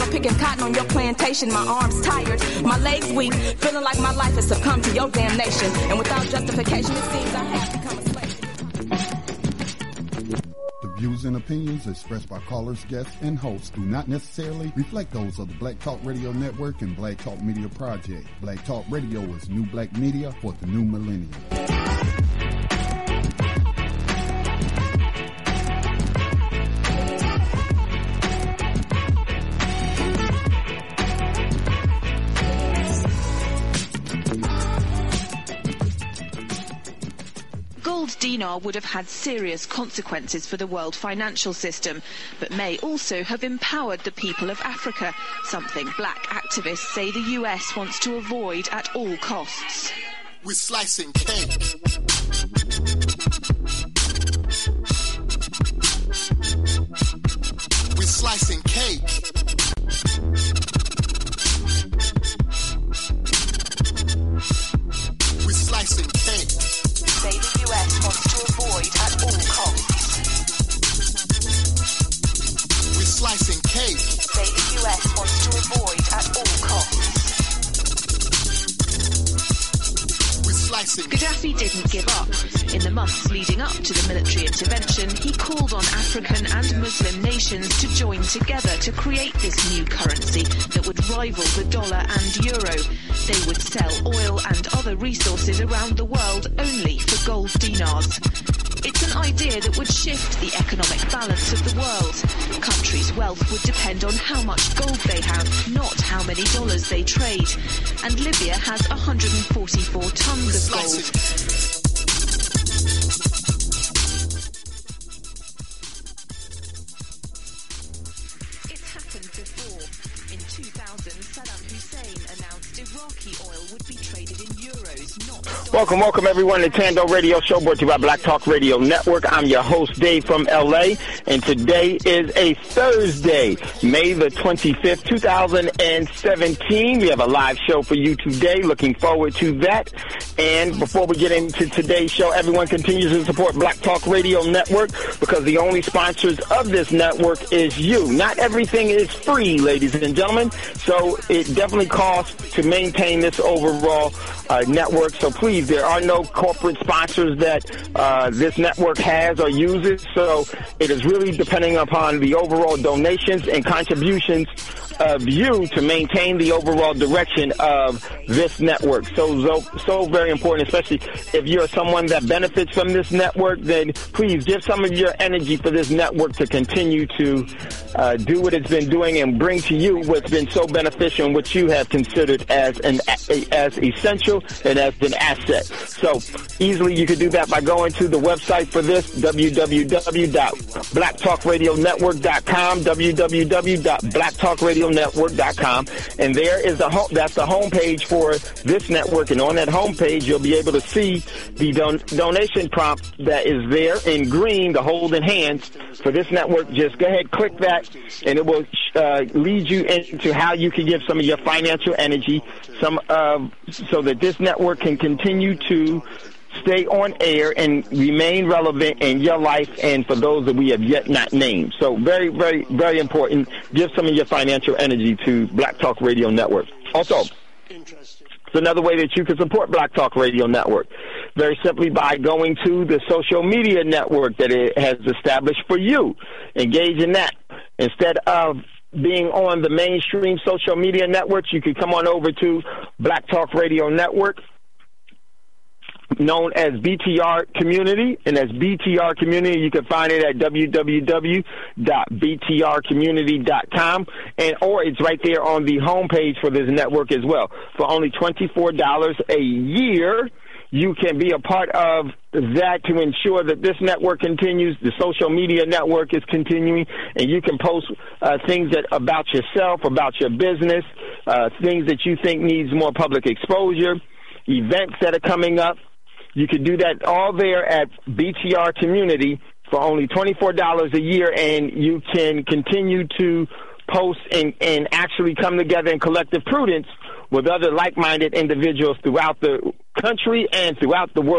picking cotton on your plantation. My arms tired, my legs weak, feeling like my life has succumbed to your damnation. And without justification, it seems I have become a slave. The views and opinions expressed by callers, guests, and hosts do not necessarily reflect those of the Black Talk Radio Network and Black Talk Media Project. Black Talk Radio is new black media for the new millennium. Gold dinar would have had serious consequences for the world financial system, but may also have empowered the people of Africa, something black activists say the US wants to avoid at all costs. We're slicing cake. We're slicing cake. We're slicing cake. Say the US wants to avoid at all costs. We're slicing cake. Say the US wants to avoid at all costs. We're slicing. Gaddafi didn't give up. In the months leading up to the military intervention, he called on African and Muslim nations to join together to create this new currency that would rival the dollar and euro. They would sell oil and other resources around the world only for gold dinars. It's an idea that would shift the economic balance of the world. Countries' wealth would depend on how much gold they have, not how many dollars they trade. And Libya has 144 tons of gold. Welcome everyone to Tando Radio Show, brought to you by Black Talk Radio Network. I'm your host, Dave from LA, and today is a Thursday, May the 25th, 2017. We have a live show for you today. Looking forward to that. And before we get into today's show, everyone continues to support Black Talk Radio Network because the only sponsors of this network is you. Not everything is free, ladies and gentlemen, so it definitely costs to maintain this overall network. So please, there are no corporate sponsors that this network has or uses, so it is really depending upon the overall donations and contributions of you to maintain the overall direction of this network. So very important, especially if you're someone that benefits from this network, then please give some of your energy for this network to continue to do what it's been doing and bring to you what's been so beneficial and what you have considered as essential and as an asset. So easily you can do that by going to the website for this, www.blacktalkradionetwork.com, www.blacktalkradionetwork.com, and there is that's the homepage for this network, and on that homepage you'll be able to see the donation prompt that is there in green, the holding hands for this network. Just go ahead, click that, and it will lead you into how you can give some of your financial energy, so that this network can continue to stay on air and remain relevant in your life and for those that we have yet not named. So very, very, very important. Give some of your financial energy to Black Talk Radio Network. Also, it's another way that you can support Black Talk Radio Network. Very simply by going to the social media network that it has established for you. Engage in that. Instead of being on the mainstream social media networks, you can come on over to Black Talk Radio Network, known as BTR Community, and as BTR Community, you can find it at www.btrcommunity.com, or it's right there on the homepage for this network as well. For only $24 a year, you can be a part of that to ensure that this network continues, the social media network is continuing, and you can post things about yourself, about your business, things that you think needs more public exposure, events that are coming up. You can do that all there at BTR Community for only $24 a year, and you can continue to post and actually come together in collective prudence with other like-minded individuals throughout the country and throughout the world.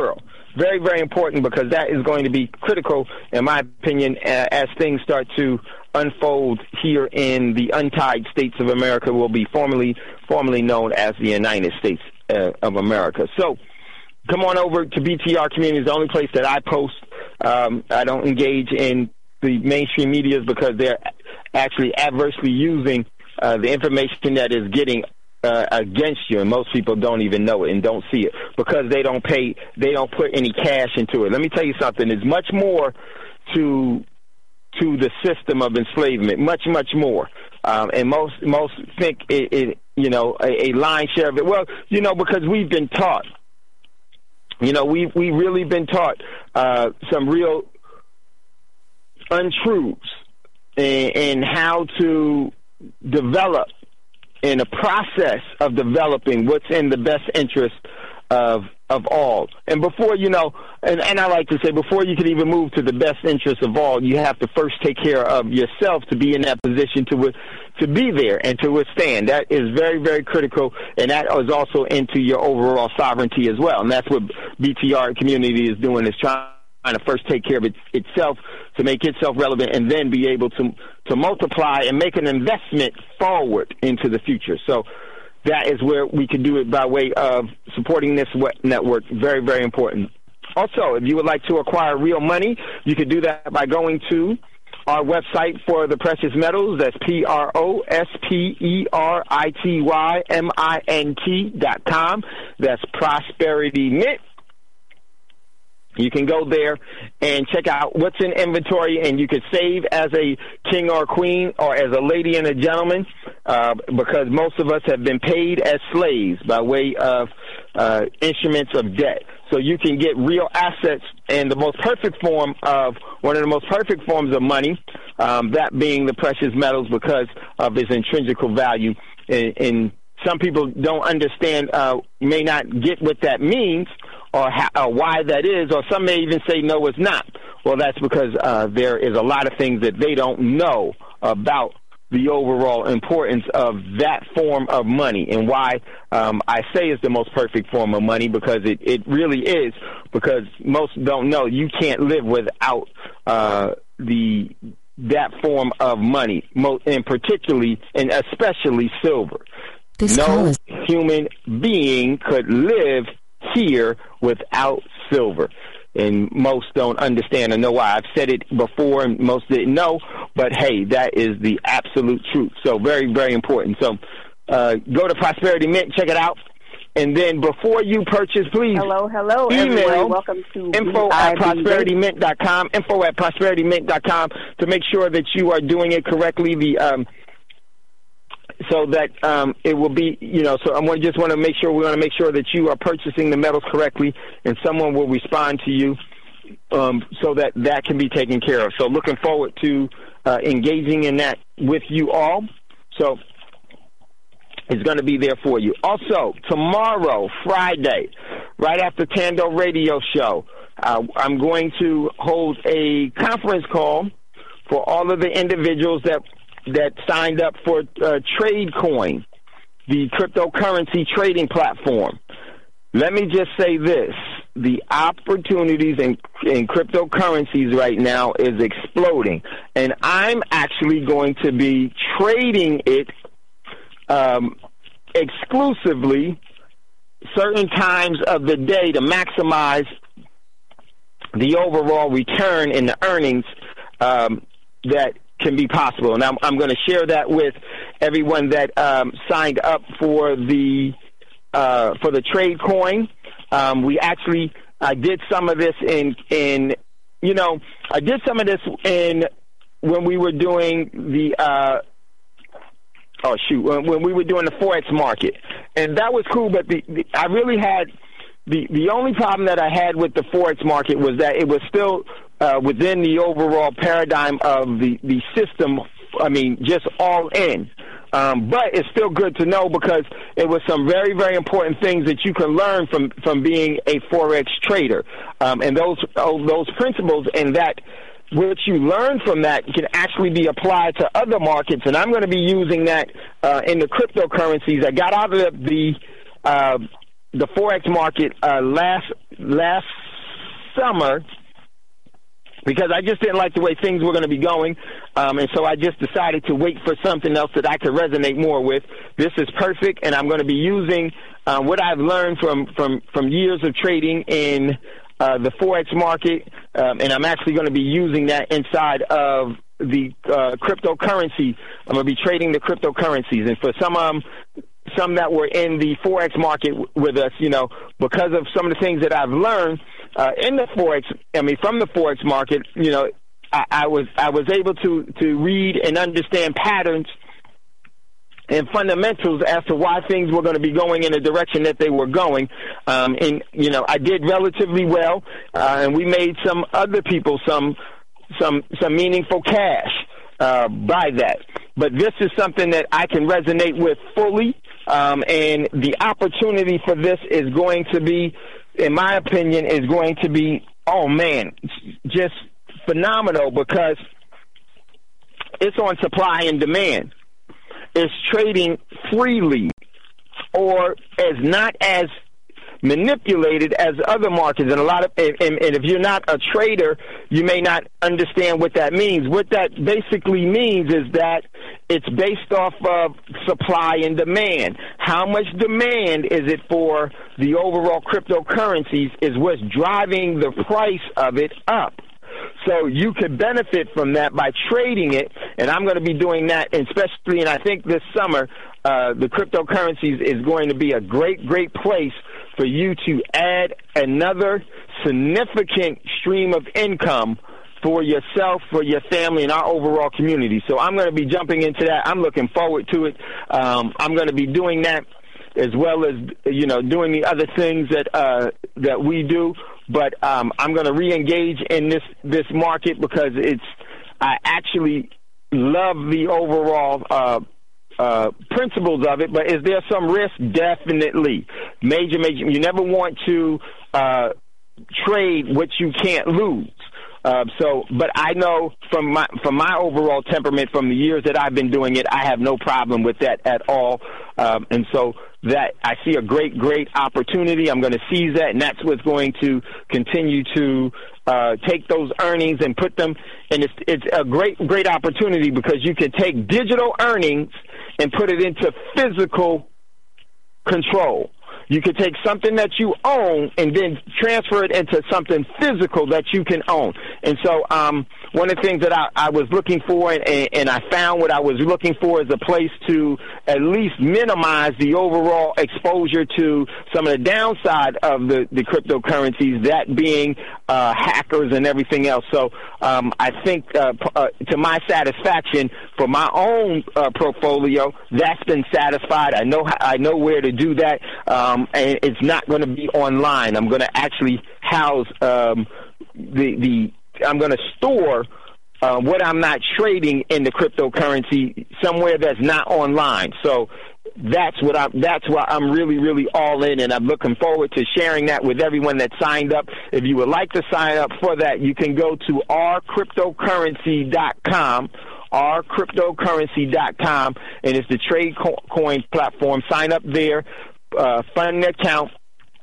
very, very important because that is going to be critical, in my opinion, as things start to unfold here in the untied states of America, will be formerly known as the United States of America. So come on over to BTR Community. It's the only place that I post. I don't engage in the mainstream medias because they're actually adversely using the information that is getting against you, and most people don't even know it and don't see it because they don't put any cash into it. Let me tell you something. There's much more to the system of enslavement, much more. And most think a lion's share of it. Well, because we've been taught. We've really been taught some real untruths in how to develop, in a process of developing what's in the best interest of all. And before, and I like to say, before you can even move to the best interest of all, you have to first take care of yourself to be in that position to be there and to withstand. That is very, very critical, and that is also into your overall sovereignty as well. And that's what BTR Community is doing, is trying to first take care of itself to make itself relevant, and then be able to multiply and make an investment forward into the future. So that is where we can do it by way of supporting this network. Very, very important. Also, if you would like to acquire real money, you can do that by going to our website for the precious metals. That's PROSPERITYMINT.com. That's Prosperity Mint. You can go there and check out what's in inventory, and you can save as a king or queen or as a lady and a gentleman, because most of us have been paid as slaves by way of instruments of debt. So you can get real assets in the most perfect form of one of the most perfect forms of money, that being the precious metals, because of its intrinsic value. And some people don't understand, may not get what that means, or why that is, or some may even say, no, it's not. Well, that's because there is a lot of things that they don't know about the overall importance of that form of money, and why I say it's the most perfect form of money, because it really is, because most don't know you can't live without that form of money, and particularly and especially silver. No human being could live here without silver, and most don't understand and know why. I've said it before and most didn't know, but hey, that is the absolute truth. So very, very important. So go to Prosperity Mint, check it out, and then before you purchase, please hello email everyone. Welcome to info@prosperitymint.com, info@prosperitymint.com, to make sure that you are doing it correctly. So that it will be, so we want to make sure that you are purchasing the metals correctly, and someone will respond to you so that can be taken care of. So looking forward to engaging in that with you all. So it's going to be there for you. Also, tomorrow, Friday, right after Tando Radio Show, I'm going to hold a conference call for all of the individuals that signed up for TradeCoin, the cryptocurrency trading platform. Let me just say this. The opportunities in cryptocurrencies right now is exploding, and I'm actually going to be trading it exclusively certain times of the day to maximize the overall return in the earnings that can be possible. And I'm going to share that with everyone that signed up for the TradeCoin. I did some of this when we were doing when we were doing the Forex market, and that was cool. But I really had the only problem that I had with the Forex market was that it was still within the overall paradigm of the system. I mean, just all in. But it's still good to know, because it was some very, very important things that you can learn from being a Forex trader. And those principles and that what you learn from that can actually be applied to other markets. And I'm going to be using that in the cryptocurrencies. I got out of the Forex market last summer, because I just didn't like the way things were going to be going, and so I just decided to wait for something else that I could resonate more with. This is perfect, and I'm going to be using what I've learned from years of trading in the Forex market, and I'm actually going to be using that inside of the cryptocurrency. I'm going to be trading the cryptocurrencies, and for some that were in the Forex market with us, because of some of the things that I've learned in the Forex, from the Forex market, I was able to read and understand patterns and fundamentals as to why things were going to be going in the direction that they were going. And I did relatively well, and we made some other people some meaningful cash by that. But this is something that I can resonate with fully, and the opportunity for this is going to be, in my opinion, is going to be, just phenomenal, because it's on supply and demand. It's trading freely, or as not as manipulated as other markets. And and if you're not a trader, you may not understand what that means. What that basically means is that it's based off of supply and demand. How much demand is it for the overall cryptocurrencies is what's driving the price of it up. So you could benefit from that by trading it, and I'm going to be doing that, especially, and I think this summer, the cryptocurrencies is going to be a great, great place for you to add another significant stream of income for yourself, for your family, and our overall community. So I'm going to be jumping into that. I'm looking forward to it. I'm going to be doing that as well as, doing the other things that we do. But I'm going to re-engage in this market because I actually love the overall principles of it. But is there some risk? Definitely. Major. You never want to trade what you can't lose. But I know from my overall temperament, from the years that I've been doing it, I have no problem with that at all. And so that I see a great, great opportunity. I'm going to seize that, and that's what's going to continue to take those earnings and put them. And it's a great, great opportunity because you can take digital earnings and put it into physical control. You could take something that you own and then transfer it into something physical that you can own. And so one of the things that I was looking for, and I found what I was looking for, is a place to at least minimize the overall exposure to some of the downside of the cryptocurrencies, that being hackers and everything else. So I think to my satisfaction for my own portfolio, that's been satisfied. I know where to do that. And it's not going to be online. I'm going to actually house I'm going to store what I'm not trading in the cryptocurrency somewhere that's not online. So that's why I'm really, really all in, and I'm looking forward to sharing that with everyone that signed up. If you would like to sign up for that, you can go to ourcryptocurrency.com. ourcryptocurrency.com, and it's the TradeCoin platform. Sign up there. Fund an account,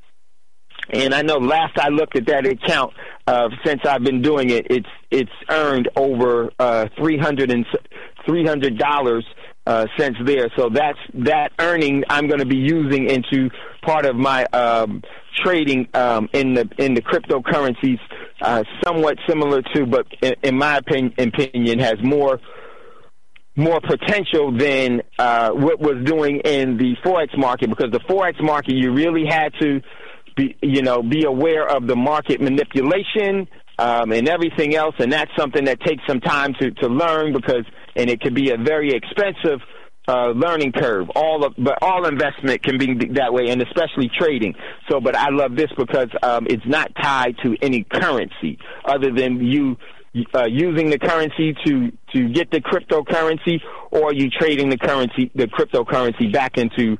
and I know last I looked at that account, since I've been doing it, it's earned over $300 since there. So that earning I'm going to be using into part of my trading in the cryptocurrencies, somewhat similar to, but in my opinion, has more potential than what was doing in the Forex market, because the Forex market, you really had to be aware of the market manipulation and everything else, and that's something that takes some time to learn, and it could be a very expensive learning curve. But all investment can be that way, and especially trading. So, but I love this because it's not tied to any currency other than you using the currency to get the cryptocurrency, or you trading the cryptocurrency back into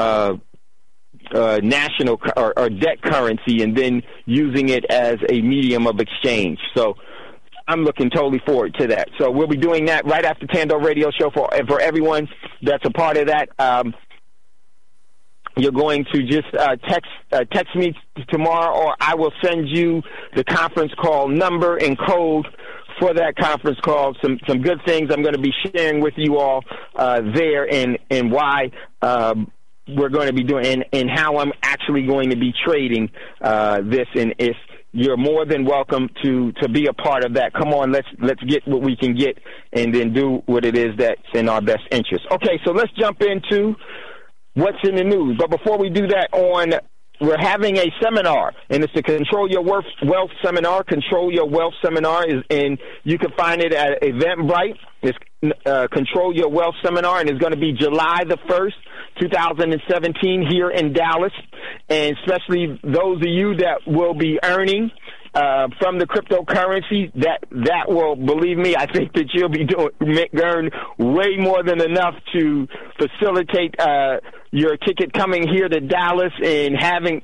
national or debt currency, and then using it as a medium of exchange. So I'm looking totally forward to that. So we'll be doing that right after Tando Radio Show for everyone that's a part of that. you're going to just text me tomorrow, or I will send you the conference call number and code for that conference call. Some good things I'm going to be sharing with you all there, and why we're going to be doing, and how I'm actually going to be trading this. And if you're more than welcome to be a part of that. Come on, let's get what we can get, and then do what it is that's in our best interest. Okay, so let's jump into what's in the news. But before we do that, we're having a seminar, and it's the Control Your Wealth Seminar. Control Your Wealth Seminar and you can find it at Eventbrite. It's Control Your Wealth Seminar, and it's going to be July the 1st, 2017 here in Dallas. And especially those of you that will be earning from the cryptocurrency, that will, believe me, I think that you'll be earn way more than enough to facilitate your ticket coming here to Dallas and having,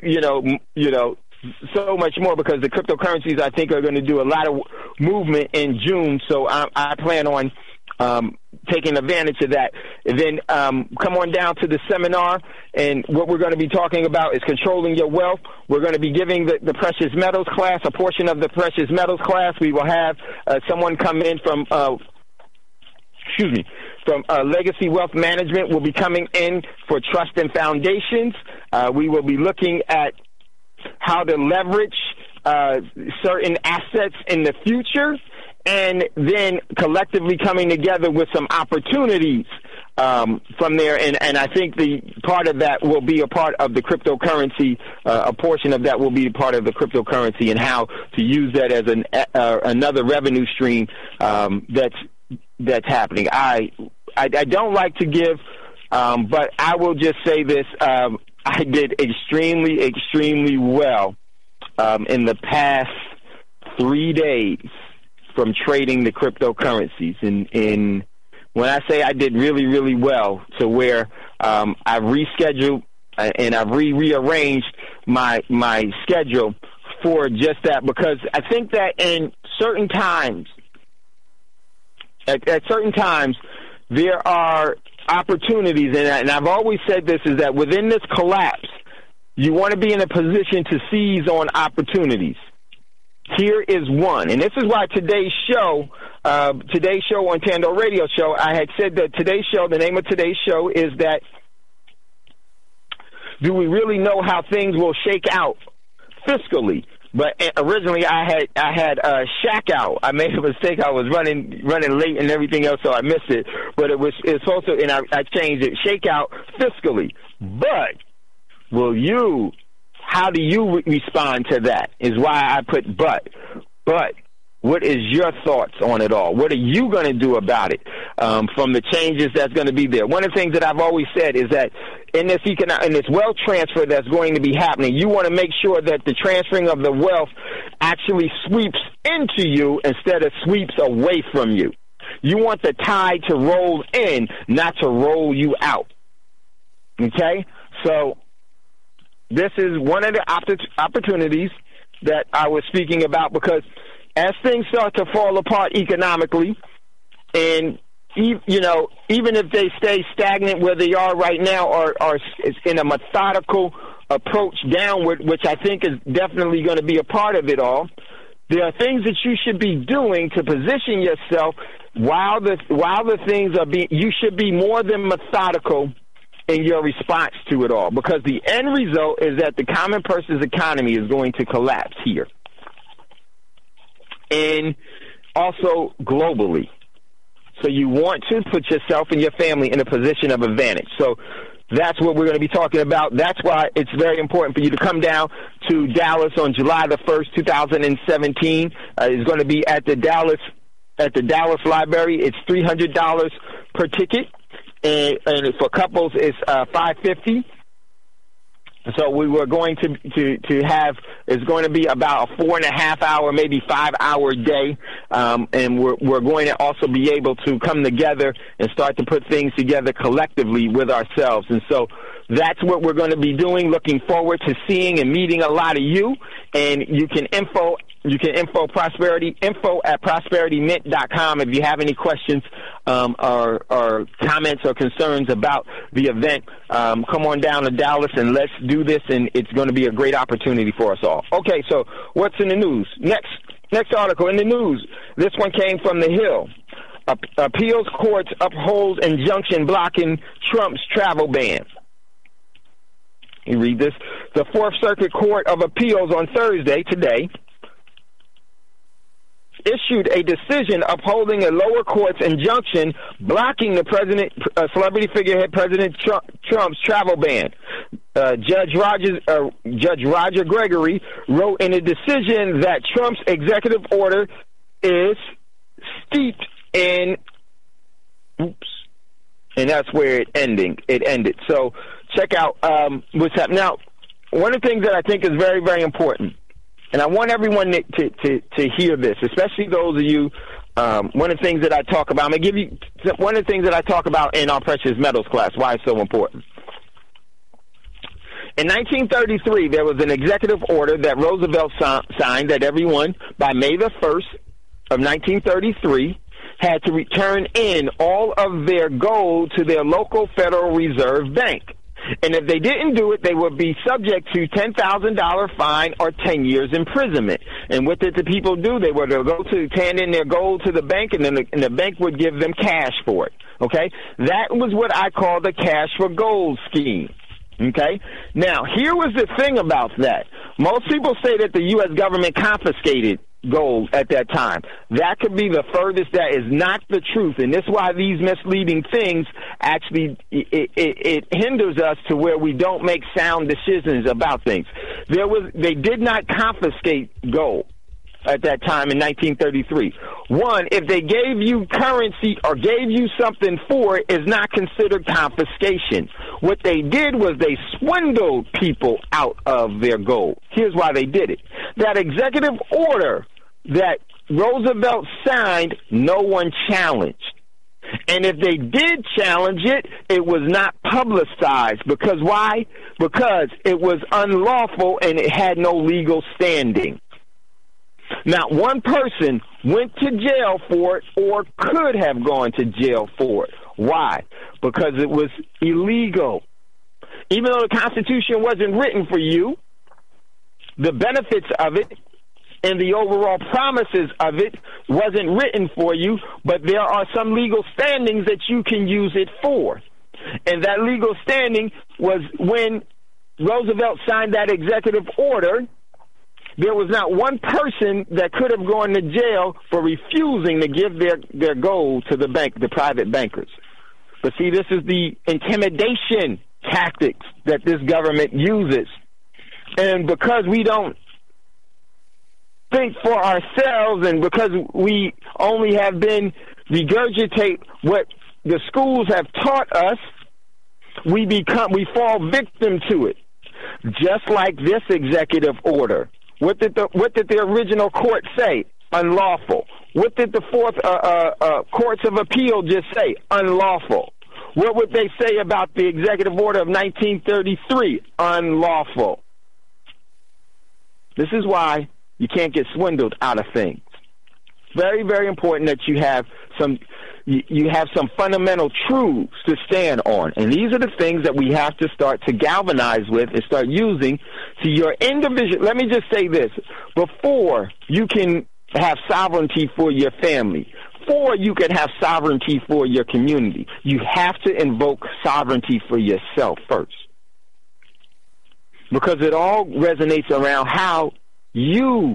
so much more, because the cryptocurrencies, I think, are going to do a lot of movement in June. So I plan on taking advantage of that. And then come on down to the seminar, and what we're going to be talking about is controlling your wealth. We're going to be giving the precious metals class, a portion of the precious metals class. We will have someone come in from Legacy Wealth Management will be coming in for trust and foundations. We will be looking at how to leverage certain assets in the future, and then collectively coming together with some opportunities from there. And I think the part of that will be a part of the cryptocurrency. A portion of that will be part of the cryptocurrency, and how to use that as another revenue stream that's happening. I don't like to give, but I will just say this. I did extremely, extremely well in the past 3 days from trading the cryptocurrencies. And when I say I did really, really well, to where I've rescheduled and I've rearranged my schedule for just that, because I think that in certain times, at certain times, there are opportunities, and I've always said this, is that within this collapse, you want to be in a position to seize on opportunities. Here is one, and this is why today's show on Tando Radio Show, I had said that today's show, the name of today's show is that, do we really know how things will shake out fiscally? But originally I had Shack Out. I made a mistake. I was running late and everything else, so I missed it. But it's also, and I changed it, Shake Out fiscally. But how do you respond to that is why I put but. But what is your thoughts on it all? What are you going to do about it from the changes that's going to be there? One of the things that I've always said is that in this wealth transfer that's going to be happening, you want to make sure that the transferring of the wealth actually sweeps into you instead of sweeps away from you. You want the tide to roll in, not to roll you out. Okay? So this is one of the opportunities that I was speaking about, because as things start to fall apart economically, and even if they stay stagnant where they are right now, or in a methodical approach downward, which I think is definitely going to be a part of it all, there are things that you should be doing to position yourself while the things are being. You should be more than methodical in your response to it all, because the end result is that the common person's economy is going to collapse here, and also globally. So you want to put yourself and your family in a position of advantage. So that's what we're going to be talking about. That's why it's very important for you to come down to Dallas on July the 1st, 2017. It's going to be at the Dallas Library. It's $300 per ticket, and for couples it's $550. So we were going to have, it's going to be about a 4.5 hour, maybe 5 hour day, and we're going to also be able to come together and start to put things together collectively with ourselves. And so that's what we're going to be doing. Looking forward to seeing and meeting a lot of you, and you can info You can info at prosperitynet.com if you have any questions or comments or concerns about the event. Come on down to Dallas and let's do this, and it's going to be a great opportunity for us all. Okay, so what's in the news? Next article in the news. This one came from The Hill. Appeals courts upholds injunction blocking Trump's travel ban. You read this. The Fourth Circuit Court of Appeals on Thursday, today, issued a decision upholding a lower court's injunction blocking the celebrity figurehead President Trump's travel ban. Judge Roger Gregory wrote in a decision that Trump's executive order is steeped in and that's where it ended. So check out what's happening. Now, one of the things that I think is very, very important, and I want everyone to hear this, especially those of you, one of the things that I talk about, I'm going to give you one of the things that I talk about in our precious metals class, why it's so important. In 1933, there was an executive order that Roosevelt signed that everyone, by May the 1st of 1933, had to return in all of their gold to their local Federal Reserve Bank. And if they didn't do it, they would be subject to $10,000 fine or 10 years imprisonment. And what did the people do? They were to go to hand in their gold to the bank, and then the bank would give them cash for it. Okay? That was what I call the cash for gold scheme. Okay? Now, here was the thing about that. Most people say that the U.S. government confiscated gold at that time. That could be the furthest. That is not the truth, and this is why these misleading things actually it hinders us to where we don't make sound decisions about things. They did not confiscate gold at that time in 1933. One, if they gave you currency or gave you something for it, is not considered confiscation. What they did was they swindled people out of their gold. Here's why they did it. That executive order that Roosevelt signed, no one challenged. And if they did challenge it, it was not publicized. Because why? Because it was unlawful and it had no legal standing. Not one person went to jail for it or could have gone to jail for it. Why? Because it was illegal. Even though the Constitution wasn't written for you, the benefits of it and the overall promises of it wasn't written for you, but there are some legal standings that you can use it for. And that legal standing was when Roosevelt signed that executive order. There was not one person that could have gone to jail for refusing to give their gold to the bank, the private bankers. But see, this is the intimidation tactics that this government uses. And because we don't think for ourselves, and because we only have been regurgitate what the schools have taught us, we fall victim to it. Just like this executive order. What did the original court say? Unlawful. What did the fourth courts of appeal just say? Unlawful. What would they say about the executive order of 1933? Unlawful. This is why you can't get swindled out of things. Very, very important that you have some fundamental truths to stand on. And these are the things that we have to start to galvanize with and start using to your individual. Let me just say this. Before you can have sovereignty for your family, before you can have sovereignty for your community, you have to invoke sovereignty for yourself first. Because it all resonates around how you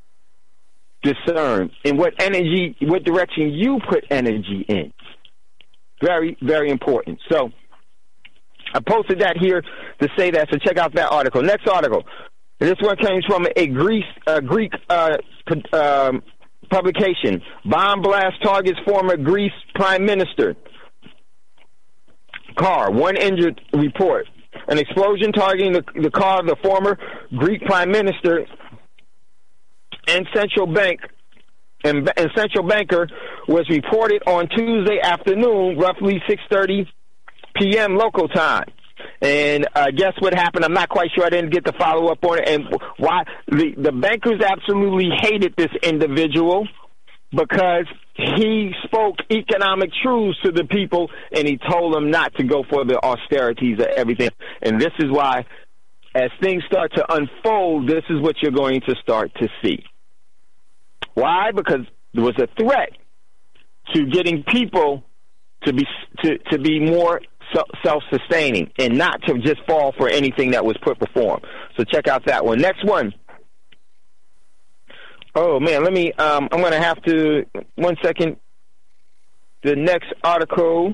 discern in what direction you put energy in. Very, very important. So I posted that here to say that, so check out that article. Next article. This one comes from a Greek publication. Bomb blast targets former Greece Prime Minister. Car, one injured report. An explosion targeting the car of the former Greek Prime Minister and central banker was reported on Tuesday afternoon, roughly 6:30 p.m. local time. And guess what happened? I'm not quite sure. I didn't get the follow-up on it. And why the bankers absolutely hated this individual, because he spoke economic truths to the people, and he told them not to go for the austerities of everything. And this is why, as things start to unfold, this is what you're going to start to see. Why? Because there was a threat to getting people to be more self-sustaining and not to just fall for anything that was put before them. So check out that one. Next one. Oh, man, let me, I'm going to have to, 1 second. The next article,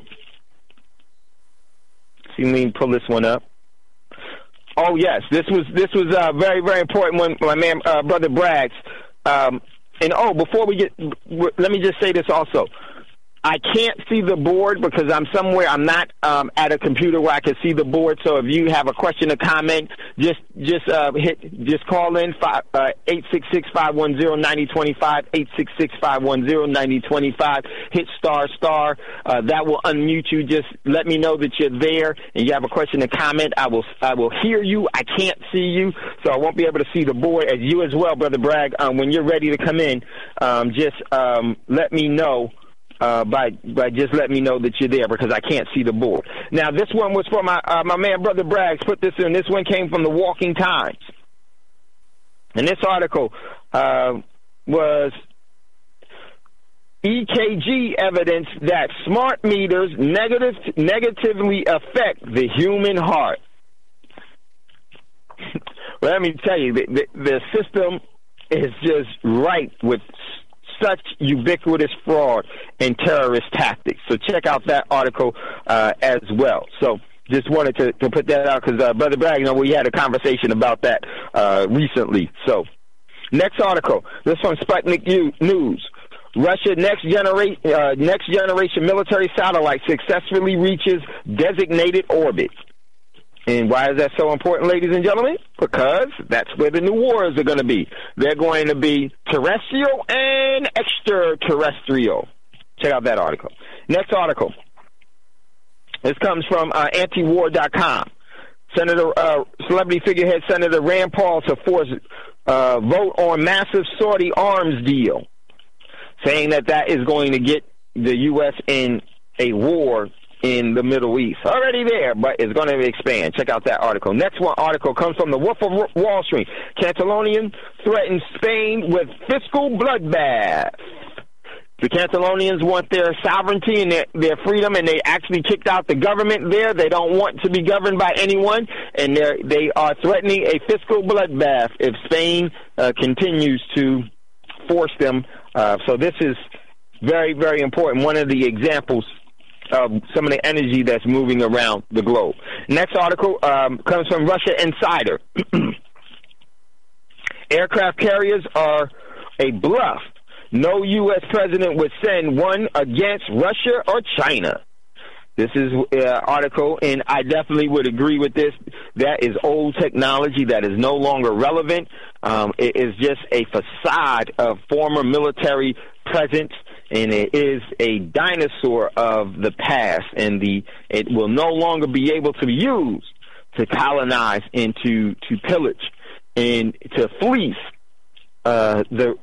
see, let me pull this one up. Oh, yes, this was a very, very important one, my man, Brother Braggs. Before we get, let me just say this also. I can't see the board because I'm somewhere. I'm not at a computer where I can see the board. So if you have a question or comment, just call in 866-510-9025, 866-510-9025. Hit star. That will unmute you. Just let me know that you're there and you have a question or comment. I will hear you. I can't see you, so I won't be able to see the board. As you as well, Brother Bragg. When you're ready to come in, just let me know. By just let me know that you're there, because I can't see the board. Now, this one was from my man, Brother Braggs, put this in. This one came from the Walking Times. And this article was EKG evidence that smart meters negatively affect the human heart. Well, let me tell you, the system is just ripe with such ubiquitous fraud and terrorist tactics. So check out that article as well. So just wanted to put that out because, Brother Bragg, we had a conversation about that recently. So next article, this from Sputnik News. Russia next generation military satellite successfully reaches designated orbit. And why is that so important, ladies and gentlemen? Because that's where the new wars are going to be. They're going to be terrestrial and extraterrestrial. Check out that article. Next article. This comes from antiwar.com. Celebrity figurehead Senator Rand Paul to force vote on massive Saudi arms deal, saying that is going to get the U.S. in a war in the Middle East. Already there, but it's going to expand. Check out that article. Next one article comes from the Wolf of Wall Street. Catalonian threatens Spain with fiscal bloodbath. The Catalonians want their sovereignty and their freedom, and they actually kicked out the government there. They don't want to be governed by anyone, and they are threatening a fiscal bloodbath if Spain continues to force them. So this is very, very important. One of the examples of some of the energy that's moving around the globe. Next article comes from Russia Insider. Aircraft carriers are a bluff. No U.S. president would send one against Russia or China. This is an article, and I definitely would agree with this. That is old technology that is no longer relevant. It is just a facade of former military presence, and it is a dinosaur of the past, and it will no longer be able to be used to colonize and to pillage and to fleece. Let me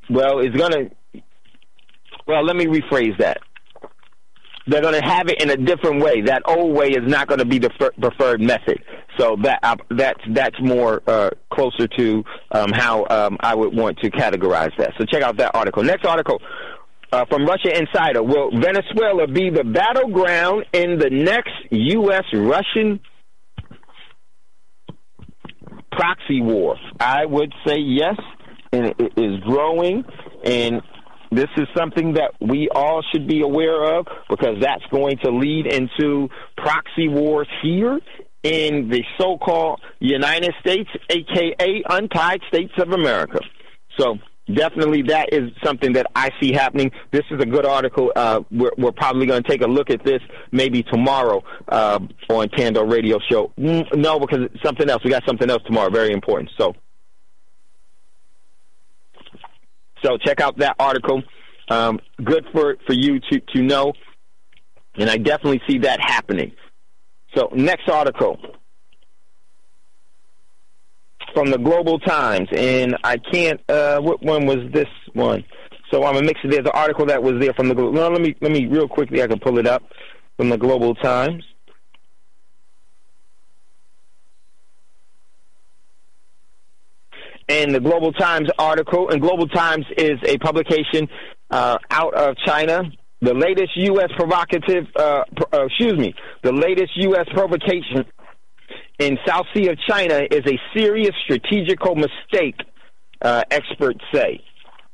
rephrase that. They're going to have it in a different way. That old way is not going to be the preferred method. So that's more closer to how I would want to categorize that. So check out that article. Next article from Russia Insider. Will Venezuela be the battleground in the next U.S.-Russian proxy war? I would say yes, and it is growing, and this is something that we all should be aware of, because that's going to lead into proxy wars here in the so-called United States, a.k.a. Untied States of America. So definitely that is something that I see happening. This is a good article. We're probably going to take a look at this maybe tomorrow on Tando Radio Show. No, because it's something else. We got something else tomorrow, very important. So check out that article. Good for you to know, and I definitely see that happening. So next article from the Global Times, and I can't. What one was this one? So I'm gonna mix it. There's an article that was there from the. No, let me real quickly. I can pull it up from the Global Times. And the Global Times article, and Global Times is a publication out of China. The latest U.S. the latest U.S. provocation in South Sea of China is a serious strategical mistake, experts say.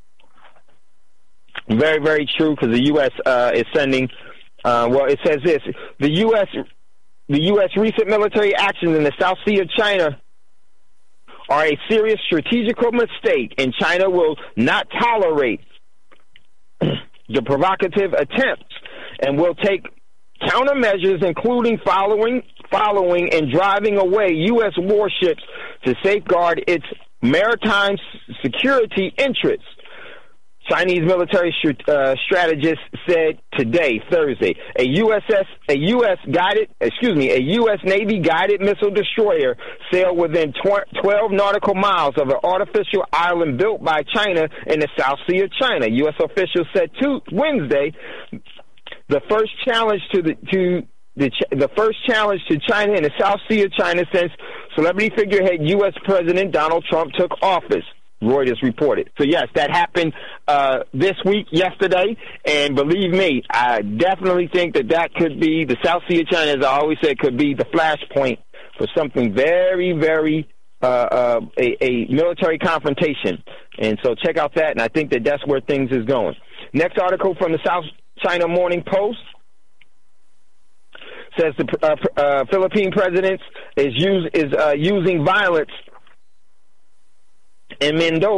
Very, very true, because the U.S. Is sending. It says this: the U.S. recent military actions in the South Sea of China are a serious strategical mistake, and China will not tolerate the provocative attempts and will take countermeasures, including following and driving away U.S. warships to safeguard its maritime security interests. Chinese military strategist said today, Thursday, a U.S. Navy guided missile destroyer sailed within 12 nautical miles of an artificial island built by China in the South Sea of China. U.S. officials said Wednesday the first challenge to China in the South Sea of China since celebrity figurehead U.S. President Donald Trump took office. Reuters reported. So, yes, that happened this week, yesterday, and believe me, I definitely think that could be, the South Sea of China, as I always said, could be the flashpoint for something very, very, a military confrontation. And so check out that, and I think that's where things is going. Next article from the South China Morning Post says the Philippine president is using violence in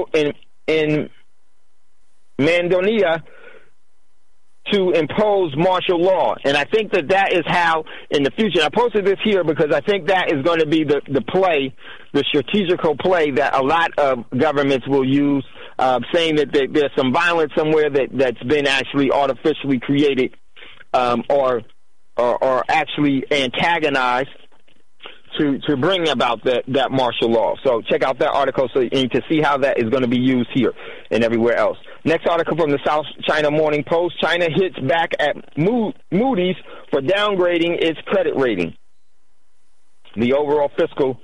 Mandonia to impose martial law. And I think that is how, in the future, I posted this here because I think that is going to be the play, the strategical play that a lot of governments will use, saying that there's some violence somewhere that's been actually artificially created or actually antagonized to bring about that martial law. So check out that article so you can see how that is going to be used here and everywhere else. Next article from the South China Morning Post: China hits back at Moody's for downgrading its credit rating. The overall fiscal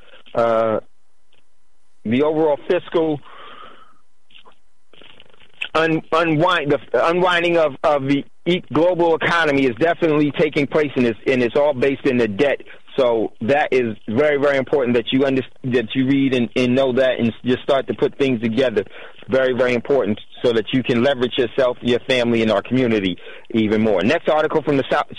unwinding of the global economy is definitely taking place, and it's all based in the debt. So that is very, very important that you that you read and know that, and just start to put things together. Very, very important, so that you can leverage yourself, your family, and our community even more. Next article from the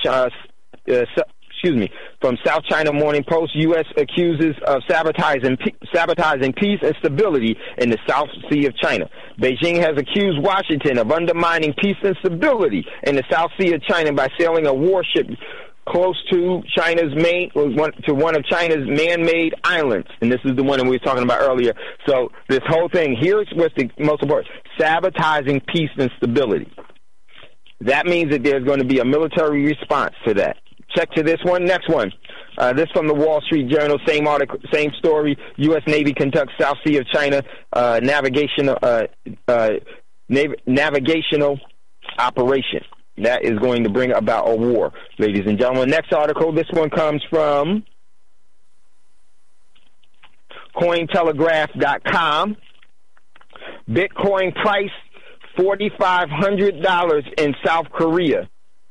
from South China Morning Post: U.S. accuses of sabotaging peace and stability in the South Sea of China. Beijing has accused Washington of undermining peace and stability in the South Sea of China by sailing a warship close to one of China's man-made islands. And this is the one that we were talking about earlier. So this whole thing, here's what's the most important: sabotaging peace and stability. That means that there's going to be a military response to that. Check to this one. Next one. This from the Wall Street Journal. Same article, same story. U.S. Navy conducts South Sea of China navigational operation. That is going to bring about a war, ladies and gentlemen. Next article. This one comes from Cointelegraph.com. Bitcoin price $4,500 in South Korea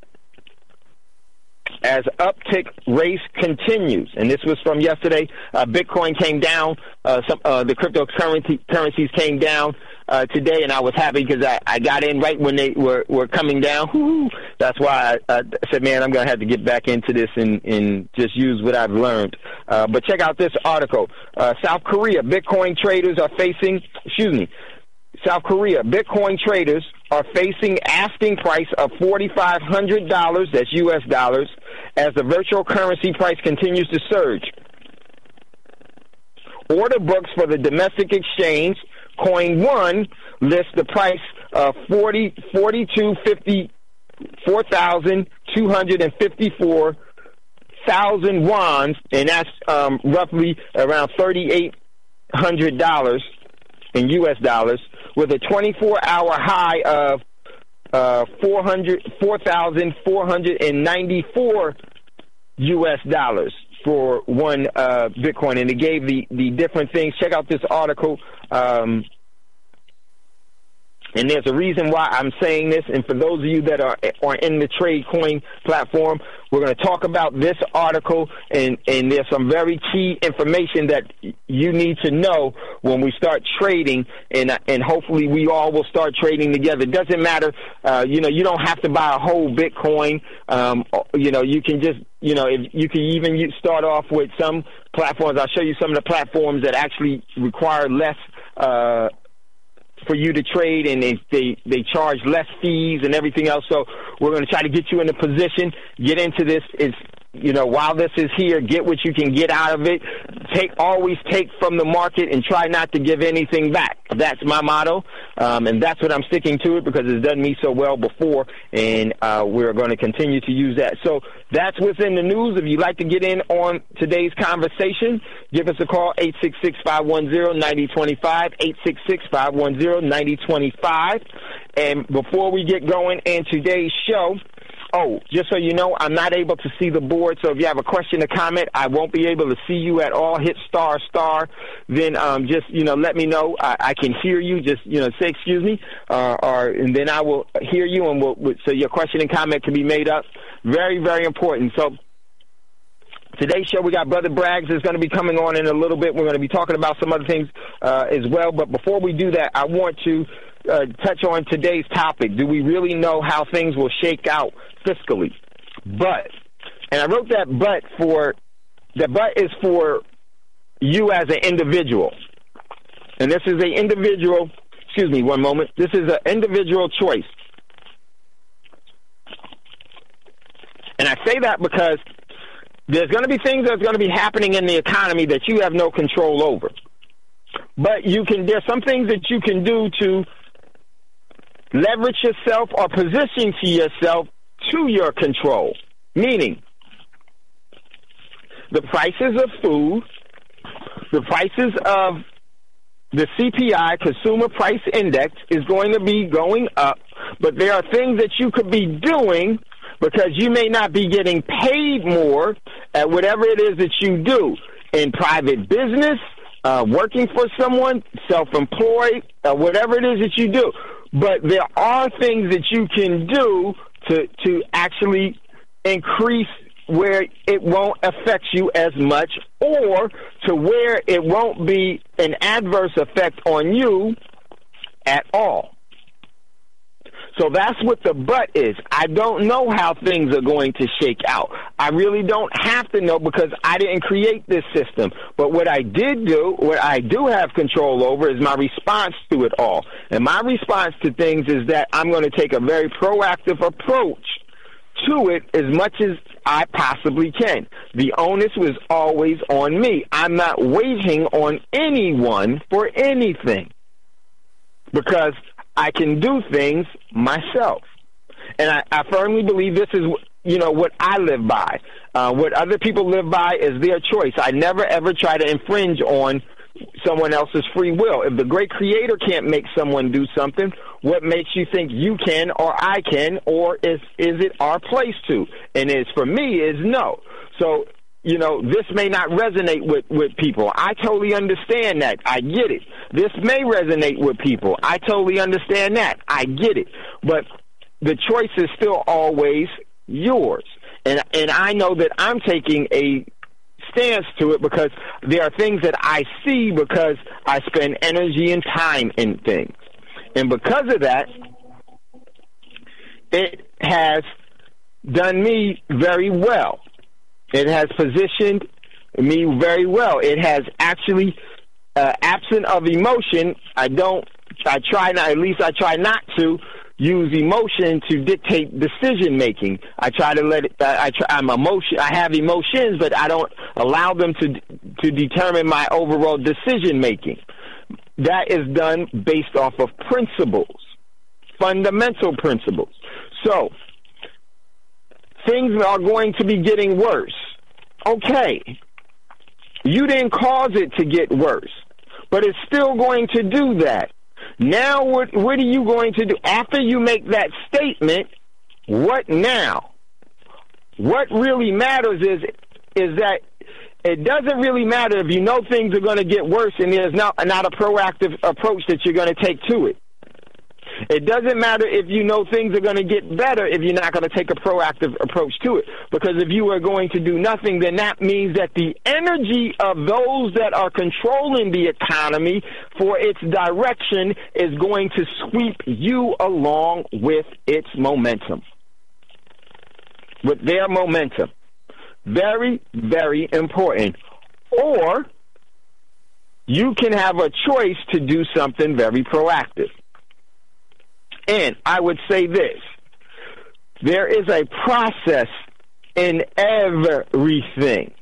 as uptick race continues. And this was from yesterday. Bitcoin came down. The cryptocurrencies came down today, and I was happy because I got in right when they were coming down. Woo-hoo. That's why I said, man, I'm going to have to get back into this and just use what I've learned. But check out this article. South Korea Bitcoin traders are facing, South Korea Bitcoin traders are facing asking price of $4,500, that's U.S. dollars, as the virtual currency price continues to surge. Order books for the domestic exchange, Coin One, list the price of $4,254 1,000 wands, and that's roughly around $3,800 in U.S. dollars, with a 24-hour high of 4,494 U.S. dollars for one Bitcoin, and it gave the different things. Check out this article. And there's a reason why I'm saying this, and for those of you that are in the TradeCoin platform, we're going to talk about this article, and there's some very key information that you need to know when we start trading, and hopefully we all will start trading together. It doesn't matter, you don't have to buy a whole Bitcoin. You can just, if you can even start off with some platforms. I'll show you some of the platforms that actually require less for you to trade, and they charge less fees and everything else. So we're going to try to get you in a position, get into this. While this is here, get what you can get out of it. Always take from the market and try not to give anything back. That's my motto, and that's what I'm sticking to it because it's done me so well before, and we're going to continue to use that. So that's what's in the news. If you'd like to get in on today's conversation, give us a call, 866-510-9025, 866-510-9025. And before we get going in today's show, just so you know, I'm not able to see the board, so if you have a question or comment, I won't be able to see you at all. Hit star, then just, let me know. I can hear you. Just, say excuse me, and then I will hear you, and so your question and comment can be made up. Very, very important. So today's show, we got Brother Braggs is going to be coming on in a little bit. We're going to be talking about some other things as well, but before we do that, I want to touch on today's topic. Do we really know how things will shake out fiscally? But, and I wrote that but is for you as an individual. And this is an individual, excuse me one moment, this is an individual choice. And I say that because there's going to be things that's going to be happening in the economy that you have no control over. But there's some things that you can do to leverage yourself or position to yourself to your control. Meaning, the prices of food, the prices of the CPI, Consumer Price Index, is going to be going up, but there are things that you could be doing because you may not be getting paid more at whatever it is that you do in private business, working for someone, self-employed, whatever it is that you do. But there are things that you can do to actually increase where it won't affect you as much, or to where it won't be an adverse effect on you at all. So that's what the but is. I don't know how things are going to shake out. I really don't have to know because I didn't create this system. But what I do have control over is my response to it all. And my response to things is that I'm going to take a very proactive approach to it as much as I possibly can. The onus was always on me. I'm not waiting on anyone for anything because I can do things myself. And I firmly believe this is, what I live by. What other people live by is their choice. I never, ever try to infringe on someone else's free will. If the great creator can't make someone do something, what makes you think you can or I can, or is it our place to? And for me is no. So, this may not resonate with people. I totally understand that. I get it. This may resonate with people. I totally understand that. I get it. But the choice is still always yours. And I know that I'm taking a stance to it because there are things that I see because I spend energy and time in things. And because of that, it has done me very well. It has positioned me very well. It has actually, absent of emotion, I try not to use emotion to dictate decision making. I try to let it, I have emotions, but I don't allow them to determine my overall decision making. That is done based off of principles, fundamental principles. So, things are going to be getting worse. okay, you didn't cause it to get worse, but it's still going to do that. Now what are you going to do? After you make that statement, what now? What really matters is that it doesn't really matter if you know things are going to get worse and there's not a proactive approach that you're going to take to it. It doesn't matter if you know things are going to get better if you're not going to take a proactive approach to it. Because if you are going to do nothing, then that means that the energy of those that are controlling the economy for its direction is going to sweep you along with its momentum. With their momentum. Very, very important. Or you can have a choice to do something very proactive. And I would say this, there is a process in everything.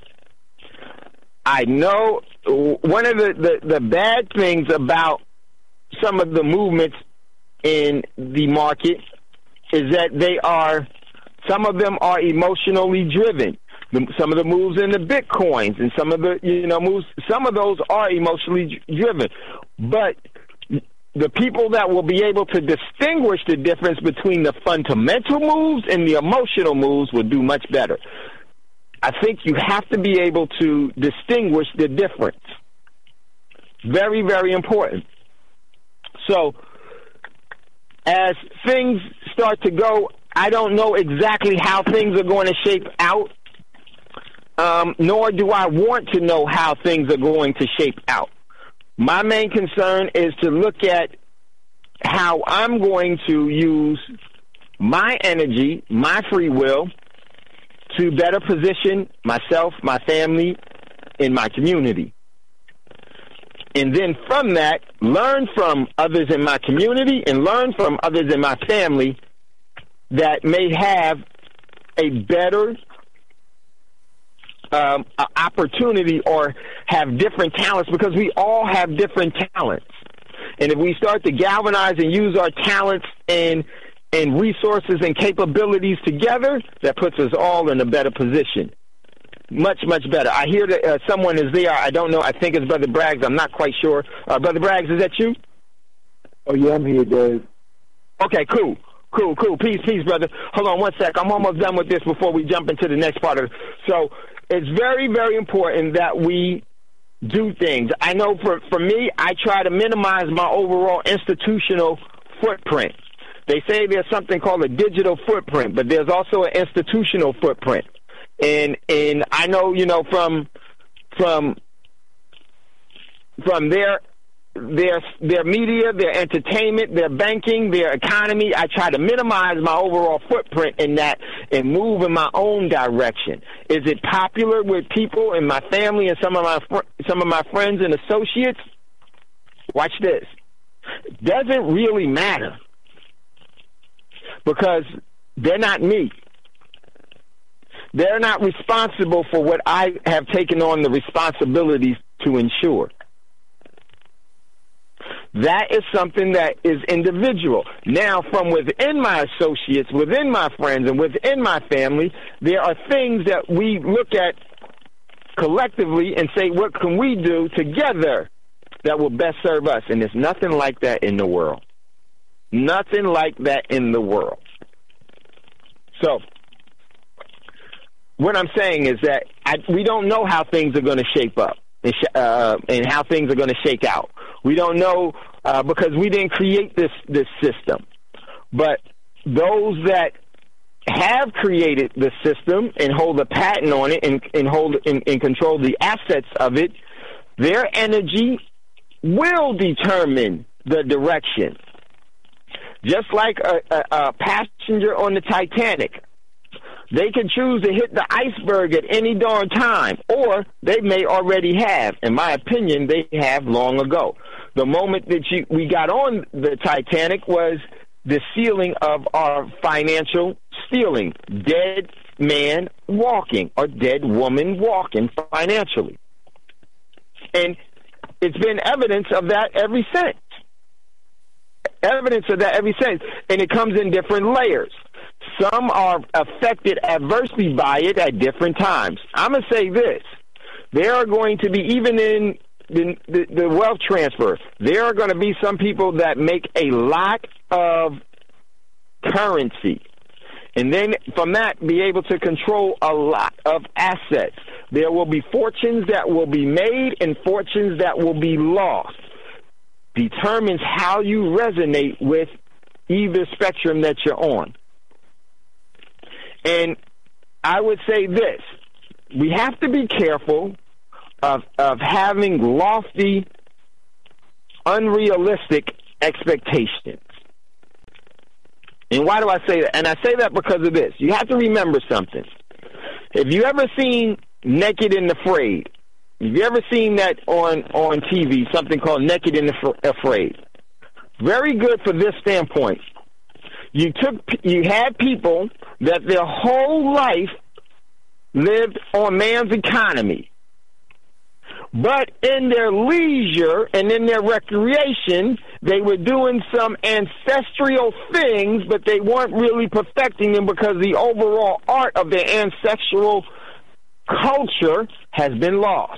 I know one of the bad things about some of the movements in the market is that some of them are emotionally driven. Some of the moves in the Bitcoins and some of the moves, some of those are emotionally driven. But the people that will be able to distinguish the difference between the fundamental moves and the emotional moves will do much better. I think you have to be able to distinguish the difference. Very, very important. So, as things start to go, I don't know exactly how things are going to shape out, nor do I want to know how things are going to shape out. My main concern is to look at how I'm going to use my energy, my free will, to better position myself, my family, and my community. And then from that, learn from others in my community and learn from others in my family that may have a better opportunity or have different talents, because we all have different talents. And if we start to galvanize and use our talents and resources and capabilities together, that puts us all in a better position. Much, much better. I hear that someone is there. I don't know. I think it's Brother Braggs. I'm not quite sure. Brother Braggs, is that you? Oh, yeah, I'm here, Dave. Okay, cool. Peace, brother. Hold on one sec. I'm almost done with this before we jump into the next part of it. So it's very, very important that we do things. I know for me, I try to minimize my overall institutional footprint. They say there's something called a digital footprint, but there's also an institutional footprint. And I know, from their media, their entertainment, their banking, their economy, I try to minimize my overall footprint in that and move in my own direction. Is it popular with people in my family and some of my friends and associates? Watch this. Doesn't really matter, because they're not me. They're not responsible for what I have taken on the responsibilities to ensure. That is something that is individual. Now, from within my associates, within my friends, and within my family, there are things that we look at collectively and say, what can we do together that will best serve us? And there's nothing like that in the world. Nothing like that in the world. So, what I'm saying is that we don't know how things are going to shape up and how things are going to shake out. We don't know because we didn't create this system. But those that have created the system and hold a patent on it and control the assets of it, their energy will determine the direction. Just like a passenger on the Titanic. They can choose to hit the iceberg at any darn time, or they may already have. In my opinion, they have long ago. The moment that we got on the Titanic was the sealing of our financial stealing. Dead man walking or dead woman walking financially. And it's been evidence of that ever since. And it comes in different layers. Some are affected adversely by it at different times. I'm going to say this. There are going to be, even in the wealth transfer, there are going to be some people that make a lot of currency, and then from that be able to control a lot of assets. There will be fortunes that will be made and fortunes that will be lost. Determines how you resonate with either spectrum that you're on. And I would say this. We have to be careful of having lofty, unrealistic expectations. And why do I say that? And I say that because of this. You have to remember something. If you ever seen Naked and Afraid, have you ever seen that on TV, something called Naked and Afraid? Very good for this standpoint. You had people that their whole life lived on man's economy. But in their leisure and in their recreation, they were doing some ancestral things, but they weren't really perfecting them because the overall art of their ancestral culture has been lost.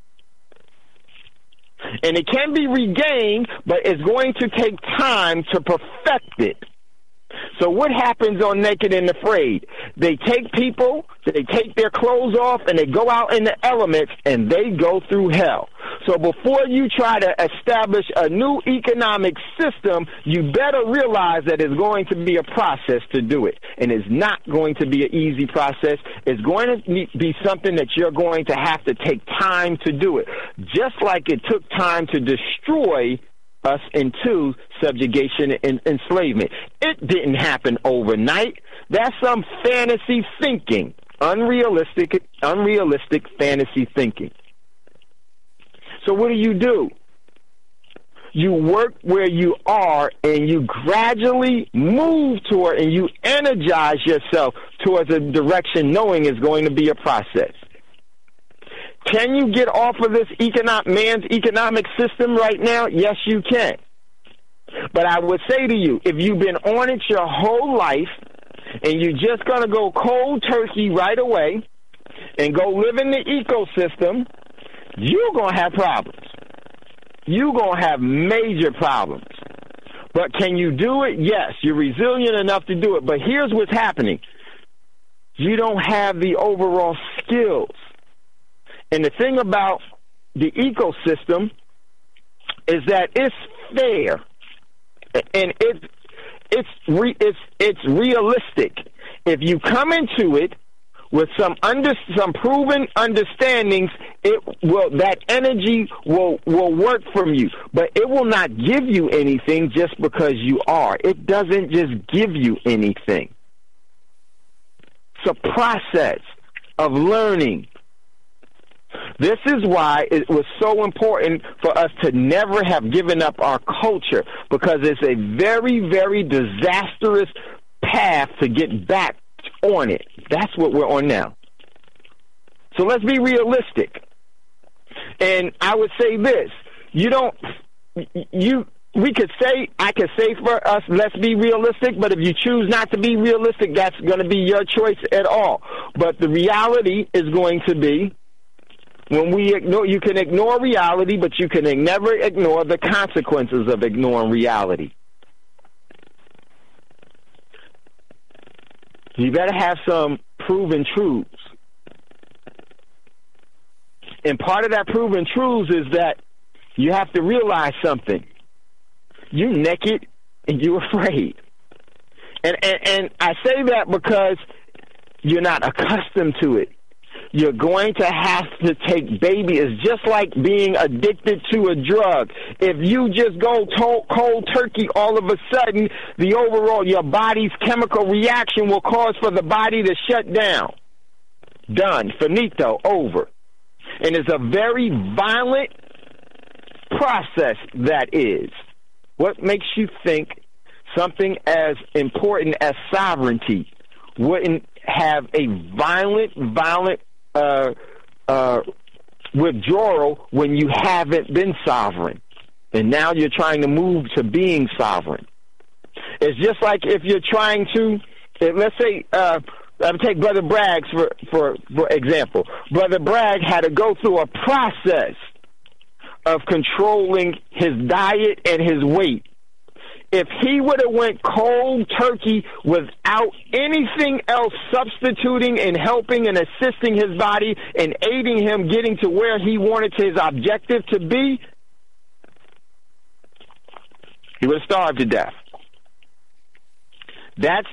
And it can be regained, but it's going to take time to perfect it. So what happens on Naked and Afraid? They take people, they take their clothes off, and they go out in the elements, and they go through hell. So before you try to establish a new economic system, you better realize that it's going to be a process to do it. And it's not going to be an easy process. It's going to be something that you're going to have to take time to do it. Just like it took time to destroy us into subjugation and enslavement. It didn't happen overnight. That's some fantasy thinking, unrealistic fantasy thinking. So what do? You work where you are and you gradually move toward and you energize yourself towards a direction knowing it's going to be a process. Can you get off of this man's economic system right now? Yes, you can. But I would say to you, if you've been on it your whole life and you're just going to go cold turkey right away and go live in the ecosystem, you're going to have problems. You're going to have major problems. But can you do it? Yes, you're resilient enough to do it. But here's what's happening. You don't have the overall skills. And the thing about the ecosystem is that it's fair, and it's realistic. If you come into it with some proven understandings, that energy will work from you, but it will not give you anything just because you are. It doesn't just give you anything. It's a process of learning. This is why it was so important for us to never have given up our culture, because it's a very, very disastrous path to get back on it. That's what we're on now. So let's be realistic. And I would say this, I could say for us, let's be realistic, but if you choose not to be realistic, that's going to be your choice at all. But the reality is going to be, you can ignore reality, but you can never ignore the consequences of ignoring reality. You better have some proven truths. And part of that proven truths is that you have to realize something. You're naked and you're afraid. And I say that because you're not accustomed to it. You're going to have to take baby. It's just like being addicted to a drug. If you just go cold turkey, all of a sudden, your body's chemical reaction will cause for the body to shut down. Done. Finito. Over. And it's a very violent process that is. What makes you think something as important as sovereignty wouldn't have a violent withdrawal when you haven't been sovereign, and now you're trying to move to being sovereign? It's just like if you're trying to let's say, I'll take Brother Bragg for example. Brother Bragg had to go through a process of controlling his diet and his weight. If he would have went cold turkey without anything else substituting and helping and assisting his body and aiding him getting to where he wanted his objective to be, he would have starved to death. That's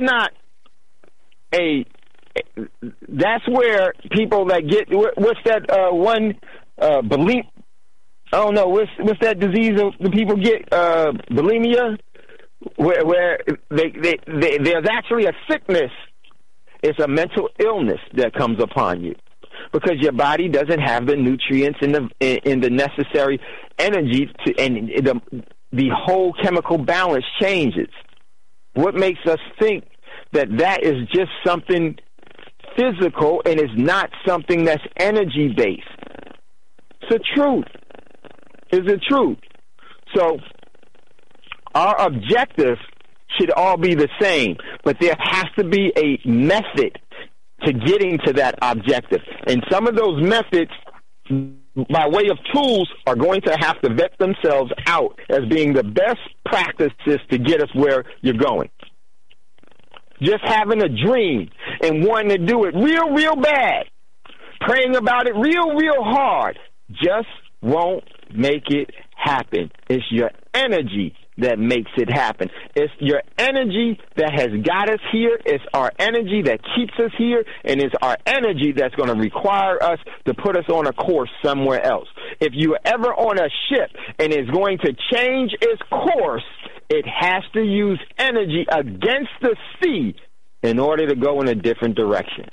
where people that get, what's that one bulimia? I don't know, what's that disease the people get, bulimia? Where there's actually a sickness. It's a mental illness that comes upon you because your body doesn't have the nutrients and the necessary energy and the whole chemical balance changes. What makes us think that is just something physical and is not something that's energy based? It's the truth. It's the truth. So our objective should all be the same, but there has to be a method to getting to that objective. And some of those methods, by way of tools, are going to have to vet themselves out as being the best practices to get us where you're going. Just having a dream and wanting to do it real bad, praying about it real hard, just won't make it happen. It's your energy that makes it happen. It's your energy that has got us here. It's our energy that keeps us here, and it's our energy that's going to require us to put us on a course somewhere else. If you're ever on a ship and it's going to change its course, it has to use energy against the sea in order to go in a different direction.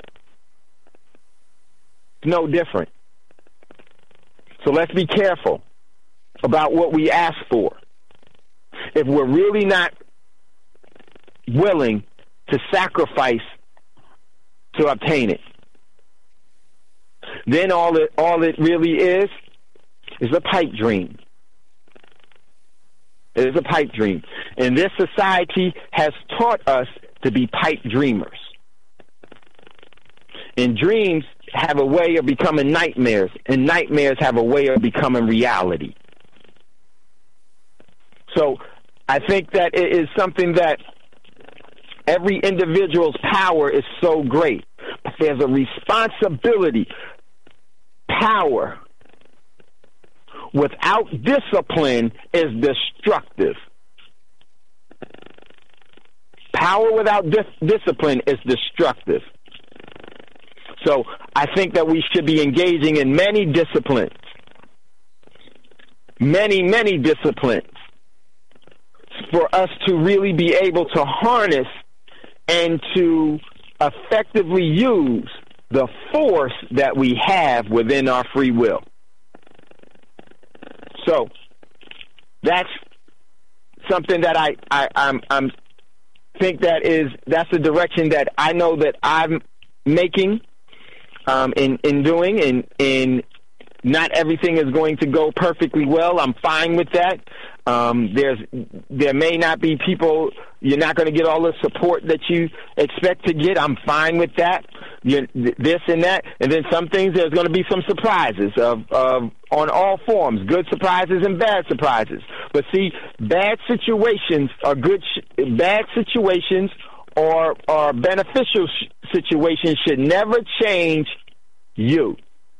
It's no different. So let's be careful about what we ask for. If we're really not willing to sacrifice to obtain it, then all it really is a pipe dream. It is a pipe dream. And this society has taught us to be pipe dreamers. And dreams have a way of becoming nightmares, and nightmares have a way of becoming reality. So I think that it is something that every individual's power is so great. But there's a responsibility. Power without discipline is destructive. Power without discipline is destructive. So I think that we should be engaging in many disciplines. Many disciplines for us to really be able to harness and to effectively use the force that we have within our free will. So that's something that I'm think that's the direction that I know that I'm making in doing, and not everything is going to go perfectly well. I'm fine with that. There may not be people, you're not going to get all the support that you expect to get. I'm fine with that. This and that. And then some things, there's going to be some surprises on all forms, good surprises and bad surprises. But see, bad situations are good. Bad situations or beneficial situations should never change you.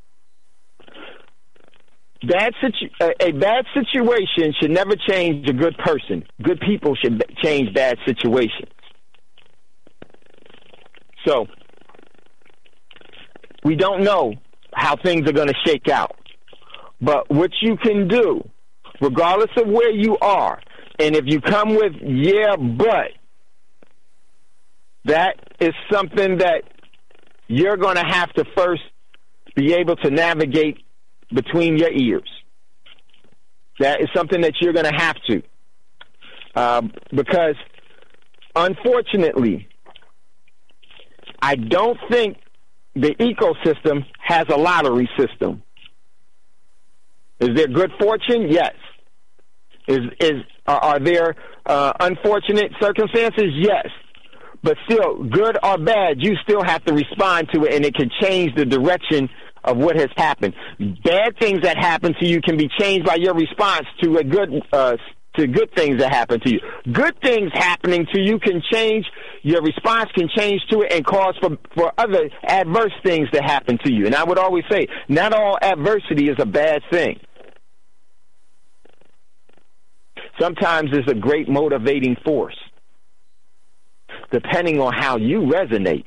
A bad situation should never change a good person. Good people should change bad situations. So, we don't know how things are going to shake out. But what you can do, regardless of where you are, and if you come with, yeah, but, that is something that you're going to have to first be able to navigate between your ears. That is something that you're going to have to. Because, unfortunately, I don't think the ecosystem has a lottery system. Is there good fortune? Yes. Are there unfortunate circumstances? Yes. but still, good or bad, you still have to respond to it, and it can change the direction of what has happened. Bad things that happen to you can be changed by your response to a good things that happen to you. Good things happening to you can change, your response can change to it and cause for other adverse things to happen to you. And I would always say, not all adversity is a bad thing. Sometimes it's a great motivating force, depending on how you resonate.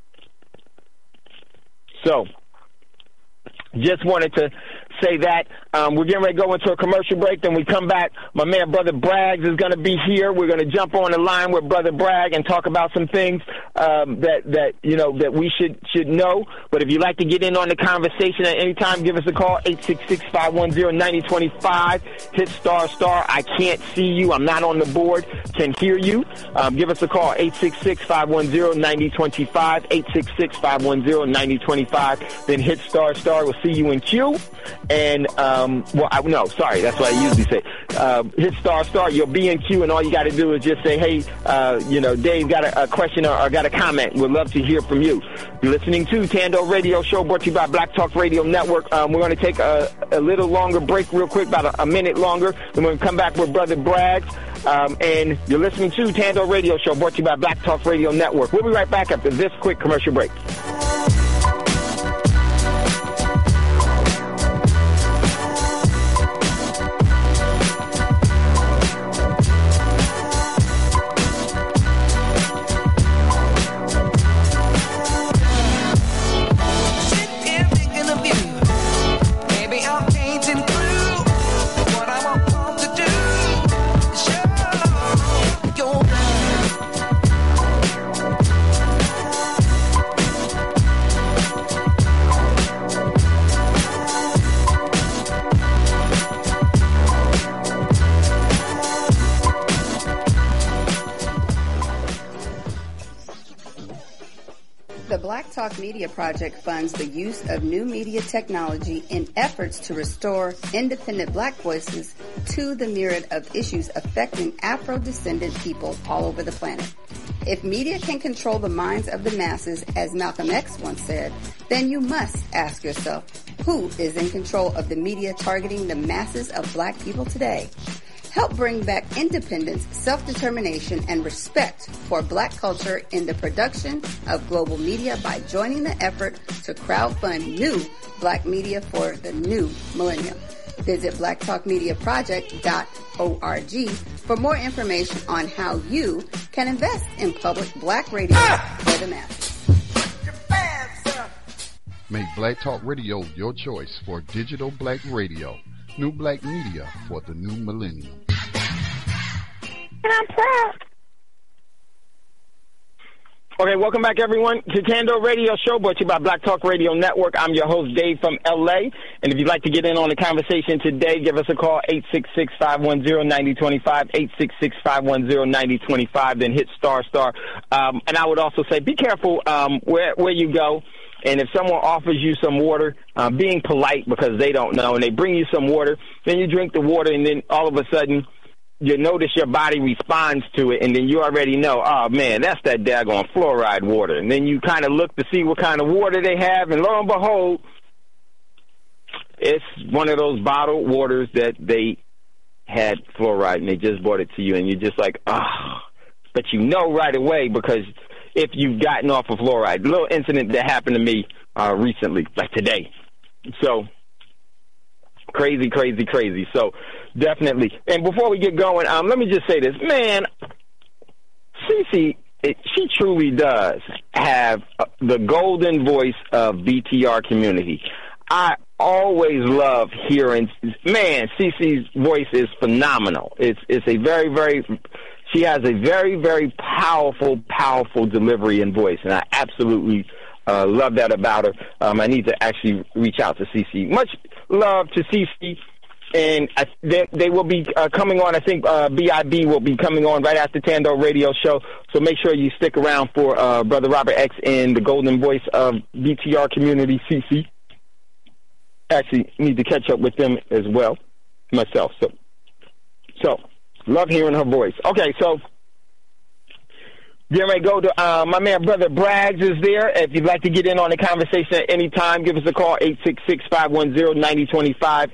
So, just wanted to say that. We're getting ready to go into a commercial break. Then we come back. My man, Brother Braggs, is going to be here. We're going to jump on the line with Brother Bragg and talk about some things that we should know. But if you'd like to get in on the conversation at any time, give us a call, 866-510-9025. Hit **. I can't see you. I'm not on the board. Can hear you. Give us a call, 866-510-9025. 866-510-9025. Then hit **. We'll see you in queue. And, that's what I usually say. Hit **. You'll be in queue, and all you got to do is just say, hey, Dave got a question or got a comment. We'd love to hear from you. You're listening to Tando Radio Show, brought to you by Black Talk Radio Network. We're going to take a little longer break real quick, about a minute longer. Then we're going to come back with Brother Braggs. And you're listening to Tando Radio Show, brought to you by Black Talk Radio Network. We'll be right back after this quick commercial break. Black Talk Media Project funds the use of new media technology in efforts to restore independent black voices to the myriad of issues affecting Afro-descendant people all over the planet. If media can control the minds of the masses, as Malcolm X once said, then you must ask yourself, who is in control of the media targeting the masses of black people today? Help bring back independence, self-determination, and respect for black culture in the production of global media by joining the effort to crowdfund new black media for the new millennium. Visit blacktalkmediaproject.org for more information on how you can invest in public black radio for the masses. Make Black Talk Radio your choice for digital black radio. New black media for the new millennium. And I'm proud. Okay, welcome back, everyone, to Tando Radio Show, brought to you by Black Talk Radio Network. I'm your host, Dave, from L.A., and if you'd like to get in on the conversation today, give us a call, 866-510-9025, 866-510-9025, then hit **. And I would also say, be careful where you go. And if someone offers you some water, being polite because they don't know, and they bring you some water, then you drink the water, and then all of a sudden you notice your body responds to it, and then you already know, oh, man, that's that daggone fluoride water. And then you kind of look to see what kind of water they have, and lo and behold, it's one of those bottled waters that they had fluoride, and they just brought it to you, and you're just like, but you know right away because if you've gotten off of fluoride. A little incident that happened to me recently, like today. So, crazy. So, definitely. And before we get going, let me just say this. Man, Cece, she truly does have the golden voice of BTR community. I always love hearing, man, Cece's voice is phenomenal. It's a very, very... She has a very, very powerful delivery and voice, and I absolutely love that about her. I need to actually reach out to Cece. Much love to Cece, and they will be coming on. I think BIB will be coming on right after Tando Radio Show, so make sure you stick around for Brother Robert X and the golden voice of BTR community, Cece. Actually, need to catch up with them as well, myself. So. Love hearing her voice. Okay, so Then we go to my man, Brother Braggs is there. If you'd like to get in on the conversation at any time, give us a call, 866-510-9025,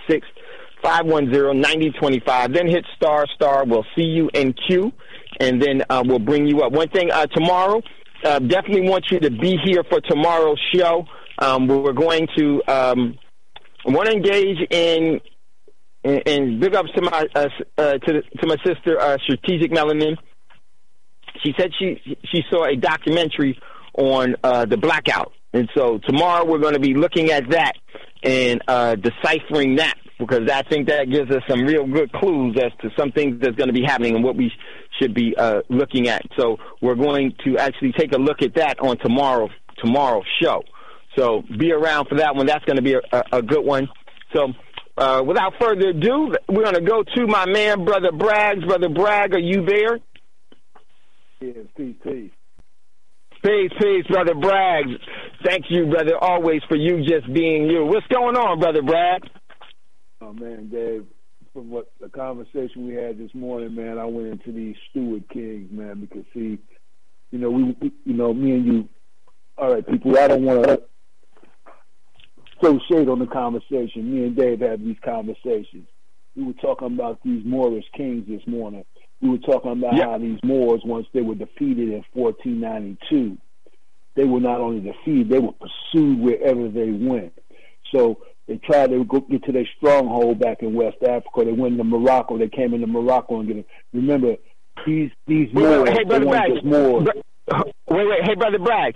866-510-9025. Then hit **. We'll see you in queue, and then we'll bring you up. One thing, tomorrow, definitely want you to be here for tomorrow's show. We're going to want to engage in big ups to my sister, Strategic Melanin. She said she saw a documentary on the blackout, and so tomorrow we're going to be looking at that and deciphering that, because I think that gives us some real good clues as to some things that's going to be happening and what we should be looking at. So we're going to actually take a look at that on tomorrow's show. So be around for that one. That's going to be a good one. So without further ado, we're going to go to my man, Brother Braggs. Brother Bragg, are you there? Yes, peace. Peace, Brother Braggs. Thank you, brother, always for you just being you. What's going on, Brother Bragg? Oh, man, Dave, from what the conversation we had this morning, man, I went into these Stewart Kings, man, because, see, me and you, all right, people, I don't want to throw shade on the conversation. Me and Dave had these conversations. We were talking about these Moorish kings this morning. We were talking about how these Moors, once they were defeated in 1492, they were not only defeated, they were pursued wherever they went. So they tried to get to their stronghold back in West Africa. They went into Morocco. They came into Morocco and get it. Remember, these Moors, hey, they weren't just Moors. Wait, hey, Brother Bragg,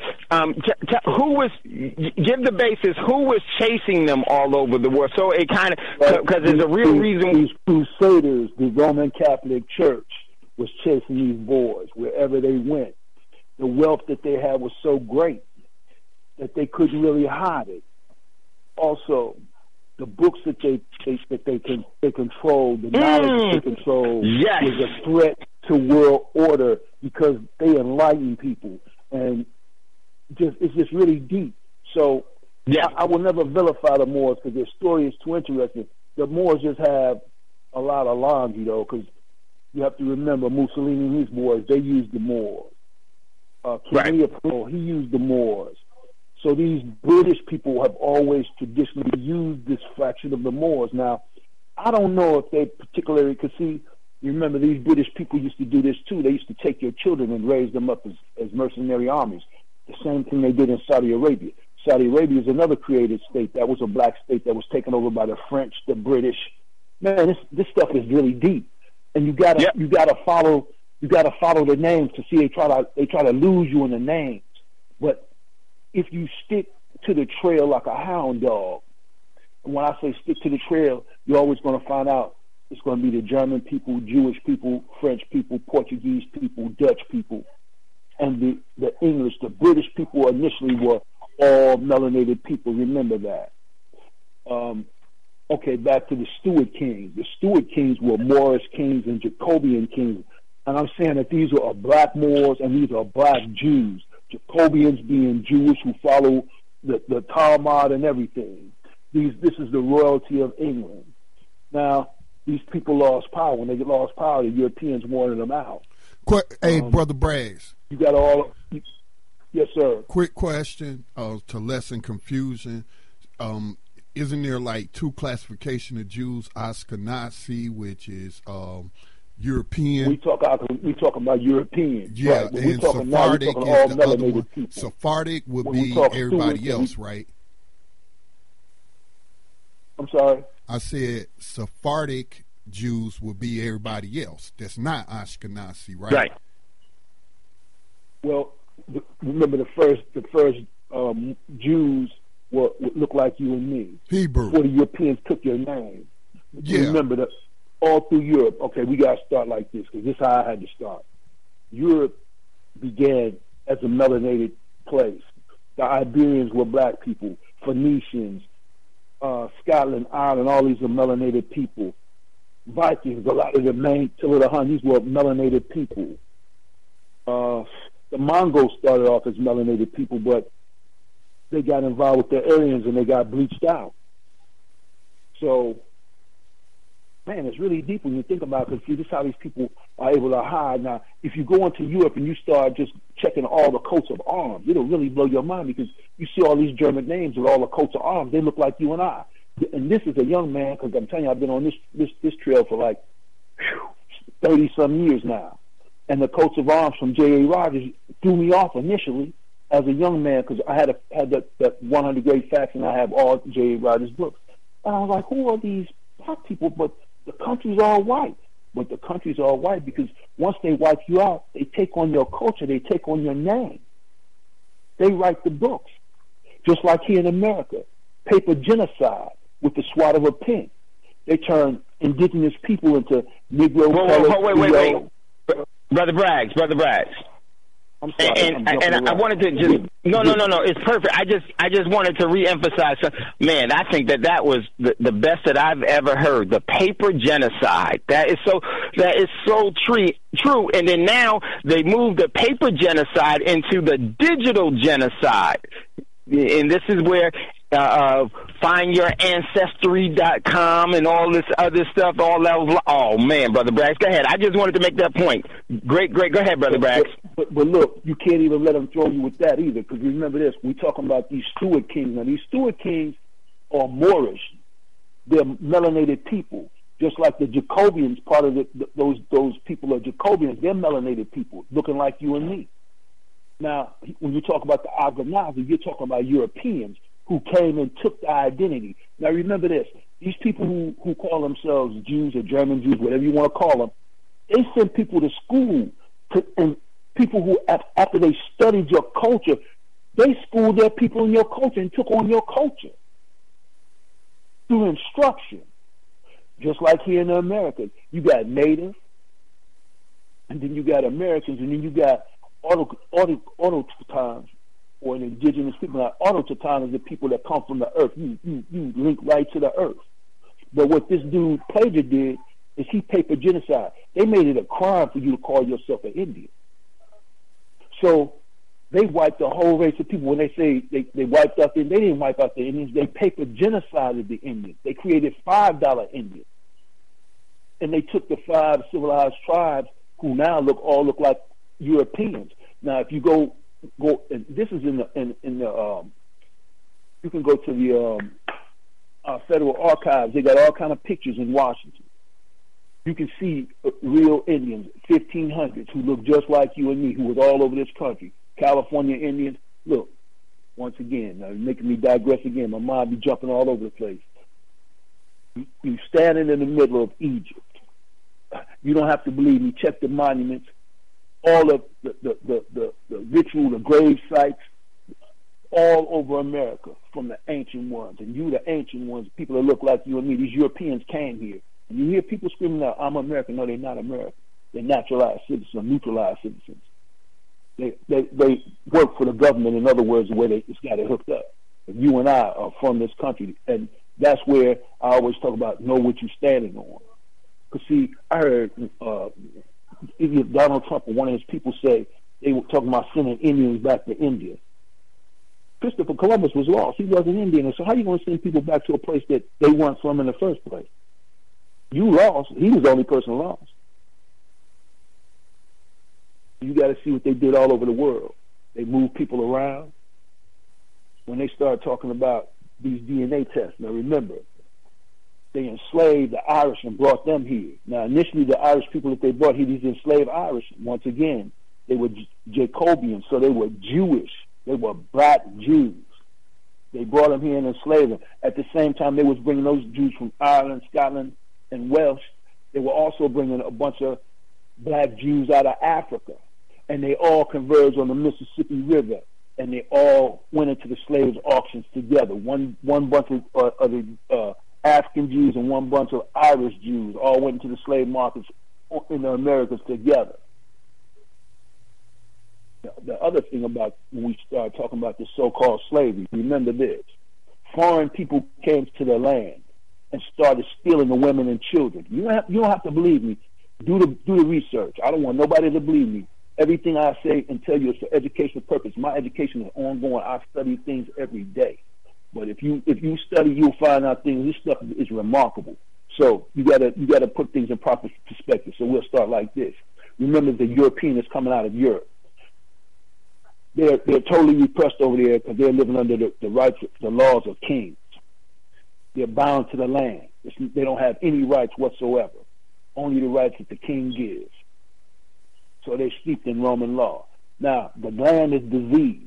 give the basis, who was chasing them all over the world? So it kind of, because there's a real reason. These crusaders, the Roman Catholic Church, was chasing these boys wherever they went. The wealth that they had was so great that they couldn't really hide it. Also, the books that they controlled, the knowledge that they controlled, was a threat to world order, because they enlighten people, and it's just really deep. So I will never vilify the Moors because their story is too interesting. The Moors just have a lot of laundry, though, because you have to remember Mussolini and his boys, they used the Moors. He used the Moors. So these British people have always traditionally used this fraction of the Moors. Now, I don't know if they particularly could see. You remember, these British people used to do this too. They used to take your children and raise them up as mercenary armies. The same thing they did in Saudi Arabia. Saudi Arabia is another created state. That was a black state that was taken over by the French, the British. Man, this stuff is really deep, and you gotta follow the names to see. They try to lose you in the names, but if you stick to the trail like a hound dog, and when I say stick to the trail, you're always going to find out. It's going to be the German people, Jewish people, French people, Portuguese people, Dutch people, and the English. The British people initially were all melanated people. Remember that. Okay, back to the Stewart Kings. The Stewart Kings were Moorish kings and Jacobean kings. And I'm saying that these are black Moors and these are black Jews. Jacobians being Jewish who follow the Talmud and everything. This is the royalty of England. Now, these people lost power. When they lost power, the Europeans wanted them out. Hey, Brother Braggs. You got all... Yes, sir. Quick question to lessen confusion. Isn't there like two classifications of Jews? Ashkenazi, which is European. We talk about Europeans. Yeah, right. and Sephardic is the other one. People. Sephardic would be everybody else, right? I'm sorry? I said Sephardic Jews would be everybody else. That's not Ashkenazi, right? Right. Well, remember the first Jews would look like you and me. Hebrew. Before the Europeans took your name. Yeah. Remember that all through Europe. Okay, we got to start like this because this is how I had to start. Europe began as a melanated place. The Iberians were black people. Phoenicians, Scotland, Ireland, all these are melanated people. Vikings, a lot of the main Attila the Hun, these were melanated people. The Mongols started off as melanated people, but they got involved with the Aryans and they got bleached out. So man, it's really deep when you think about it. Because see, this is how these people are able to hide. Now, if you go into Europe and you start just checking all the coats of arms, it'll really blow your mind because you see all these German names with all the coats of arms. They look like you and I. And this is a young man, because I'm telling you, I've been on this trail for like 30-some years now. And the coats of arms from J.A. Rogers threw me off initially as a young man because I had that 100 Great Facts, and I have all J.A. Rogers' books. And I was like, who are these black people? But the country's all white. But the country's all white because once they wipe you out, they take on your culture. They take on your name. They write the books. Just like here in America, paper genocide with the swat of a pen. They turn indigenous people into Negro. Wait. Brother Braggs. I'm sorry. And I wanted to just no. It's perfect. I just wanted to reemphasize. Man, I think that was the best that I've ever heard. The paper genocide. That is so true. And then now they moved the paper genocide into the digital genocide. And this is where findyouраncestry.com and all this other stuff, all that. Oh, man, Brother Braggs, go ahead. I just wanted to make that point. Great. Go ahead, Brother Braggs. But look, you can't even let them throw you with that either, because remember this. We're talking about these Stuart Kings. Now, these Stuart Kings are Moorish. They're melanated people. Just like the Jacobians, part of those people are Jacobians. They're melanated people, looking like you and me. Now, when you talk about the Ashkenazi, you're talking about Europeans who came and took the identity. Now, remember this. These people who call themselves Jews or German Jews, whatever you want to call them, they send people to school, and people who, after they studied your culture, they schooled their people in your culture and took on your culture through instruction. Just like here in America, you got Native, and then you got Americans, and then you got autochtons, or an indigenous people. Now, autochtons are the people that come from the earth. You link right to the earth. But what this dude Plager did is he paper genocide. They made it a crime for you to call yourself an Indian. So they wiped the whole race of people. When they say they wiped out they didn't wipe out the Indians. They paper genocided the Indians. They created $5 Indians. And they took the 5 civilized tribes who now look like Europeans. Now, if you go, and this is in the you can go to the federal archives. They got all kind of pictures in Washington. You can see real Indians, 1500s, who look just like you and me, who was all over this country. California Indians. Look, once again, now you're making me digress again. My mind be jumping all over the place. You standing in the middle of Egypt. You don't have to believe me. Check the monuments. All of the ritual, the grave sites, all over America, from the ancient ones. And you, the ancient ones, people that look like you and me, these Europeans came here. And you hear people screaming out, I'm American. No, they're not American. They're naturalized citizens, neutralized citizens. They work for the government, in other words, the way it's got it hooked up. And you and I are from this country. And that's where I always talk about know what you're standing on. Because, see, I heard Donald Trump or one of his people say they were talking about sending Indians back to India. Christopher Columbus was lost. He wasn't Indian. So how are you going to send people back to a place that they weren't from in the first place? You lost. He was the only person lost. You got to see what they did all over the world. They moved people around. When they started talking about these DNA tests, now remember, they enslaved the Irish and brought them here. Now, initially, the Irish people that they brought here, these enslaved Irish, once again, they were Jacobians, so they were Jewish. They were black Jews. They brought them here and enslaved them. At the same time, they was bringing those Jews from Ireland, Scotland, and Welsh. They were also bringing a bunch of black Jews out of Africa. And they all converged on the Mississippi River. And they all went into the slaves' auctions together. One bunch of the African Jews and one bunch of Irish Jews all went into the slave markets in the Americas together. The other thing about when we start talking about the so-called slavery, remember this. Foreign people came to the land and started stealing the women and children. You don't have to believe me. Do the research. I don't want nobody to believe me. Everything I say and tell you is for educational purpose. My education is ongoing. I study things every day. But if you study, you'll find out things. This stuff is remarkable. So you gotta put things in proper perspective. So we'll start like this. Remember, the European is coming out of Europe. They're totally repressed over there because they're living under the rights, the laws of kings. They're bound to the land. They don't have any rights whatsoever, only the rights that the king gives. So they're steeped in Roman law. Now, the land is diseased.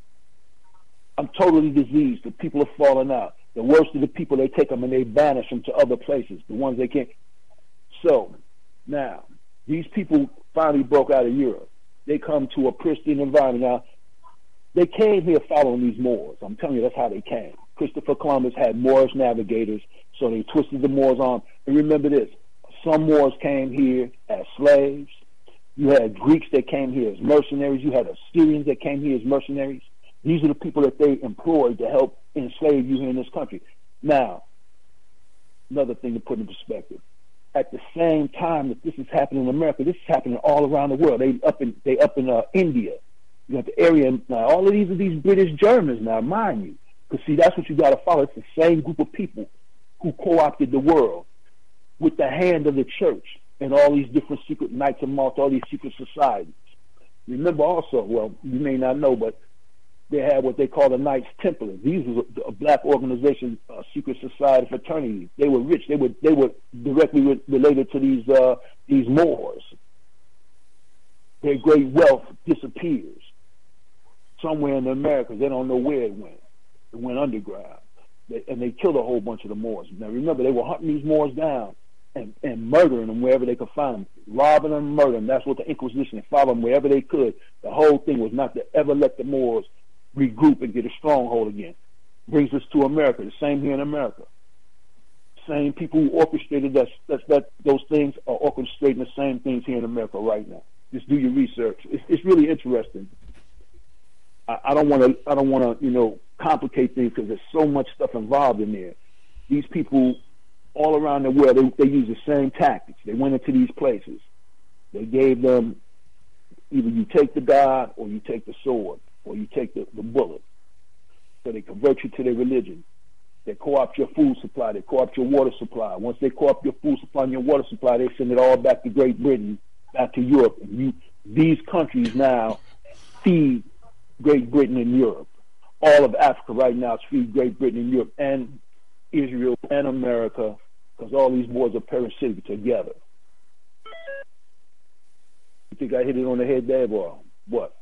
I'm totally diseased. The people are falling out. The worst of the people, they take them and they banish them to other places, the ones they can't. So, now, these people finally broke out of Europe. They come to a pristine environment. Now, they came here following these Moors. I'm telling you, that's how they came. Christopher Columbus had Moorish navigators, so they twisted the Moors' arm. And remember this, some Moors came here as slaves. You had Greeks that came here as mercenaries. You had Assyrians that came here as mercenaries. These are the people that they employed to help enslave you here in this country. Now, another thing to put in perspective. At the same time that this is happening in America, this is happening all around the world. They up in India. You got the area now. All of these are these British Germans now, mind you. Because see, that's what you got to follow. It's the same group of people who co-opted the world with the hand of the church and all these different secret Knights of Malta, all these secret societies. Remember also, well, you may not know, but they had what they call the Knights Templar. These were a black organization, secret society fraternity. They were rich. They were directly related to these Moors. Their great wealth disappears somewhere in the Americas. They don't know where it went. It went underground, and they killed a whole bunch of the Moors. Now remember, they were hunting these Moors down and murdering them wherever they could find them, robbing them, murdering them. That's what the Inquisition, they followed them wherever they could. The whole thing was not to ever let the Moors regroup and get a stronghold again. Brings us to America. The same here in America. Same people who orchestrated those things are orchestrating the same things here in America right now. Just do your research. It's really interesting. I don't want to complicate things because there's so much stuff involved in there. These people all around the world, they use the same tactics. They went into these places. They gave them either you take the God or you take the sword or you take the bullet. So they convert you to their religion. They co-opt your food supply. They co-opt your water supply. Once they co-opt your food supply and your water supply, they send it all back to Great Britain, back to Europe. And these countries now feed Great Britain and Europe. All of Africa right now is feed Great Britain and Europe and Israel and America, because all these wars are parasitic together. You think I hit it on the head there, or what?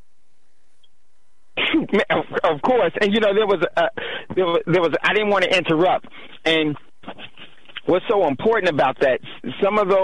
Of course, and there was I didn't want to interrupt, and what's so important about that? Some of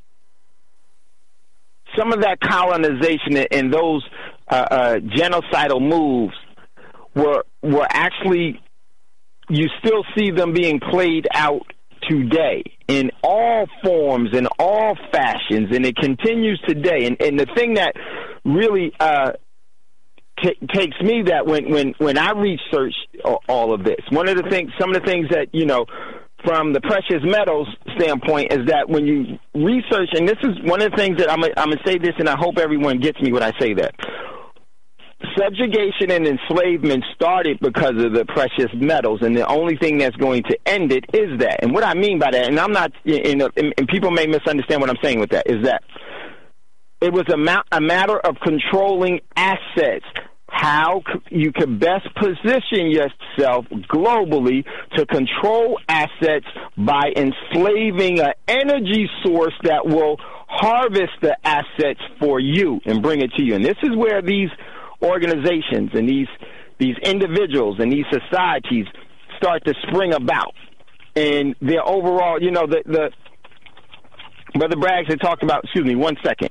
that colonization and those genocidal moves were actually, you still see them being played out today in all forms, in all fashions, and it continues today. And the thing that really takes me that when I research all of this, some of the things that, from the precious metals standpoint, is that when you research, and this is one of the things that I'm going to say this, and I hope everyone gets me when I say that. Subjugation and enslavement started because of the precious metals, and the only thing that's going to end it is that. And what I mean by that, and I'm not, and people may misunderstand what I'm saying with that, is that it was a matter of controlling assets. How you could best position yourself globally to control assets by enslaving an energy source that will harvest the assets for you and bring it to you. And this is where these organizations and these individuals and these societies start to spring about. And their overall, the Brother Braggs had talked about, excuse me, 1 second.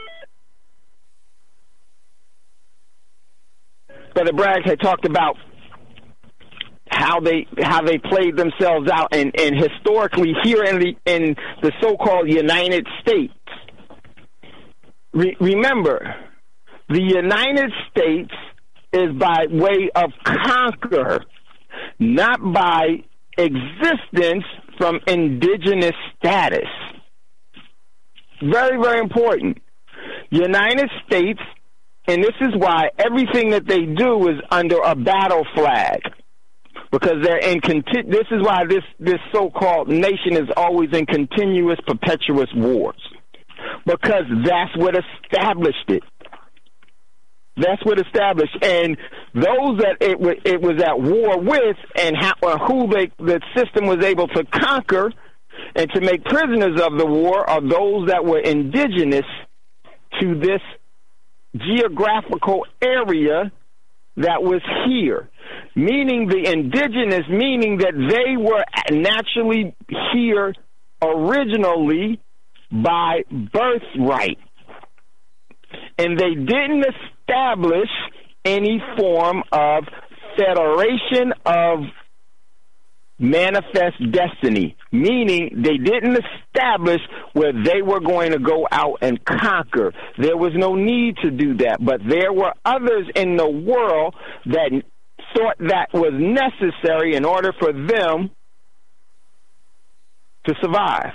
Brother Braggs had talked about how they played themselves out, and historically here in the so-called United States. Remember, the United States is by way of conquer, not by existence from indigenous status. Very, very important. United States. And this is why everything that they do is under a battle flag. because they're in this is why this so-called nation is always in continuous, perpetuous wars, because that's what established it. That's what established, and those that it was at war with, and who the system was able to conquer and to make prisoners of the war, are those that were indigenous to this geographical area that was here. Meaning the indigenous, meaning that they were naturally here originally by birthright. And they didn't establish any form of federation of manifest destiny, meaning they didn't establish where they were going to go out and conquer. There was no need to do that, but there were others in the world that thought that was necessary in order for them to survive.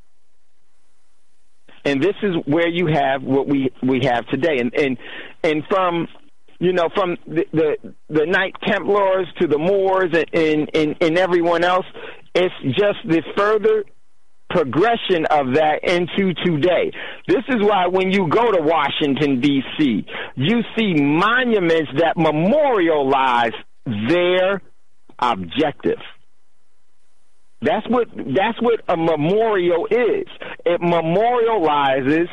And this is where you have what we have today. And from, you know, from the Knight Templars to the Moors and everyone else, it's just the further progression of that into today. This is why when you go to Washington, D.C., you see monuments that memorialize their objective. That's what a memorial is. It memorializes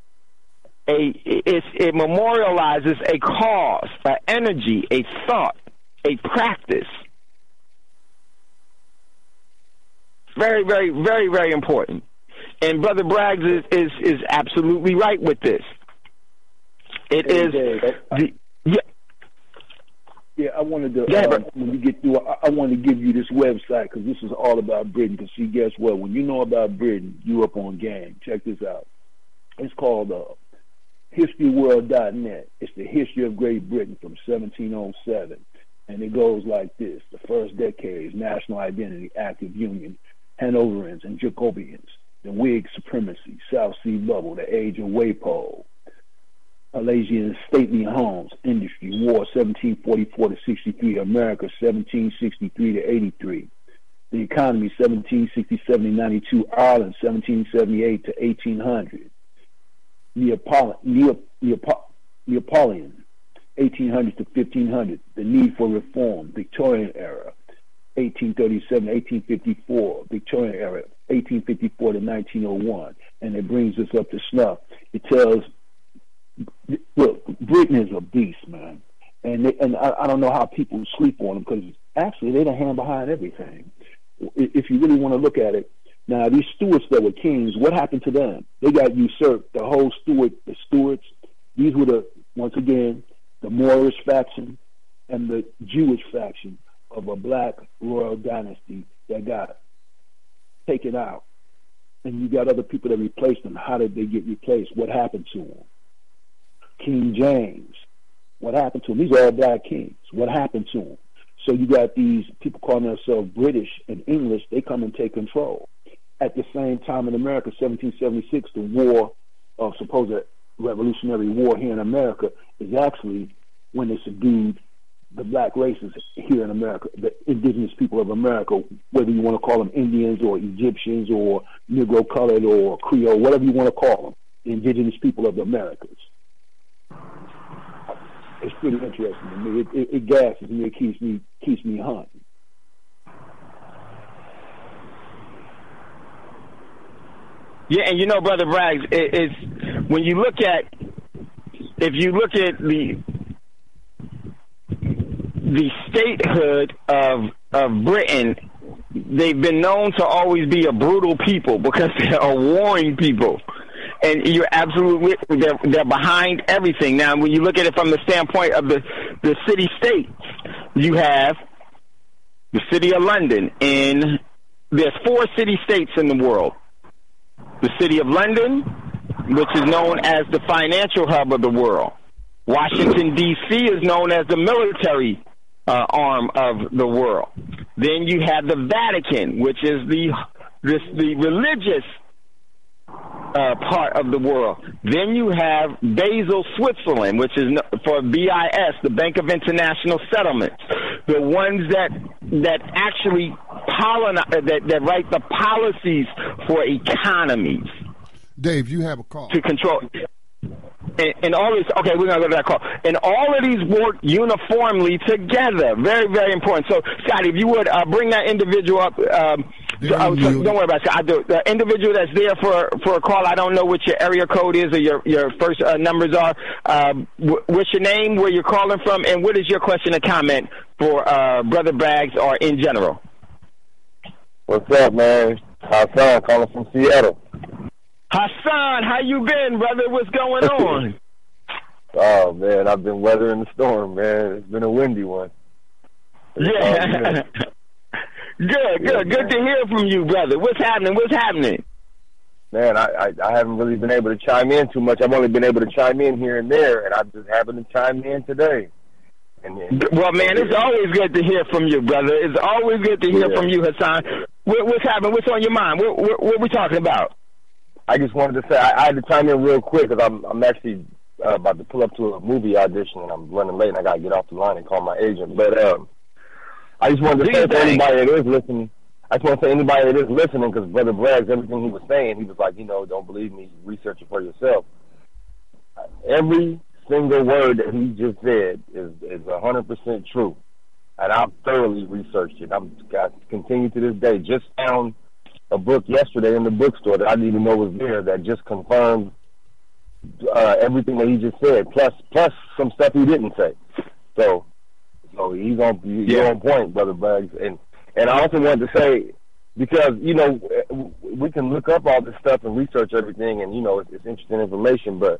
a cause, an energy, a thought, a practice. Very, very, very, very important. And Brother Braggs is absolutely right with this. It is Yeah, I wanted to, when we get through, I wanted to give you this website because this is all about Britain. Because, see, guess what? When you know about Britain, you up on game. Check this out. It's called historyworld.net. It's the history of Great Britain from 1707. And it goes like this. The first decades, national identity, active union, Hanoverians and Jacobians, the Whig supremacy, South Sea bubble, the age of Walpole, Pelagian stately homes, industry, war 1744 to 63, America 1763 to 83, the economy 1767 to 92, Ireland 1778 to 1800, Neapolitan 1800 to 1500, the need for reform, Victorian era 1837 to 1854, Victorian era 1854 to 1901, and it brings us up to snuff. It tells, look, Britain is a beast, man, and I don't know how people sleep on them because actually they're the hand behind everything. If you really want to look at it, now these Stuarts that were kings, what happened to them? They got usurped. The whole the Stuarts. These were once again the Moorish faction and the Jewish faction of a black royal dynasty that got taken out, and you got other people that replaced them. How did they get replaced? What happened to them? King James, what happened to him? These are all black kings. What happened to them? So you got these people calling themselves British and English. They come and take control. At the same time in America, 1776, the war of supposed revolutionary war here in America is actually when they subdued the black races here in America, the indigenous people of America, whether you want to call them Indians or Egyptians or Negro colored or Creole, whatever you want to call them, the indigenous people of the Americas. It's pretty interesting to me. It gasses me. It keeps me hunting. Yeah, and you know, Brother Braggs, it's when you look at, if you look at the statehood of Britain, they've been known to always be a brutal people because they're a warring people. And you're absolutely, they're behind everything. Now, when you look at it from the standpoint of the city-states, you have the city of London, and there's 4 city-states in the world. The city of London, which is known as the financial hub of the world. Washington, D.C. is known as the military arm of the world. Then you have the Vatican, which is the religious part of the world. Then you have Basel, Switzerland, which is for BIS, the Bank of International Settlements. the ones that actually that write the policies for economies. Dave, you have a call to control. And all this, okay, we're going to go to that call. And all of these work uniformly together. Very, very important. So, Scotty, if you would bring that individual up. Don't worry about it. I do. The individual that's there for a call, I don't know what your area code is or your first numbers are. What's your name, where you're calling from, and what is your question or comment for Brother Braggs or in general? What's up, man? Hassan calling from Seattle. Hassan, how you been, brother? What's going on? Oh, man, I've been weathering the storm, man. It's been a windy one. Yeah. Good to hear from you, brother. What's happening? Man, I haven't really been able to chime in too much. I've only been able to chime in here and there, and I just happened to chime in today. Well, man, it's always good to hear from you, brother. It's always good to hear from you, Hassan. What's happening? What's on your mind? What we talking about? I just wanted to say I had to chime in real quick because I'm actually about to pull up to a movie audition and I'm running late and I got to get off the line and call my agent. But I just wanted to say to anybody that is listening, because Brother Braggs, everything he was saying, he was like, don't believe me, research it for yourself. Every single word that he just said is 100% true. And I've thoroughly researched it. I continue to this day. Just found a book yesterday in the bookstore that I didn't even know was there that just confirmed everything that he just said, plus some stuff he didn't say. So you're on point, Brother Braggs. And I also wanted to say, because, we can look up all this stuff and research everything and, it's interesting information, but,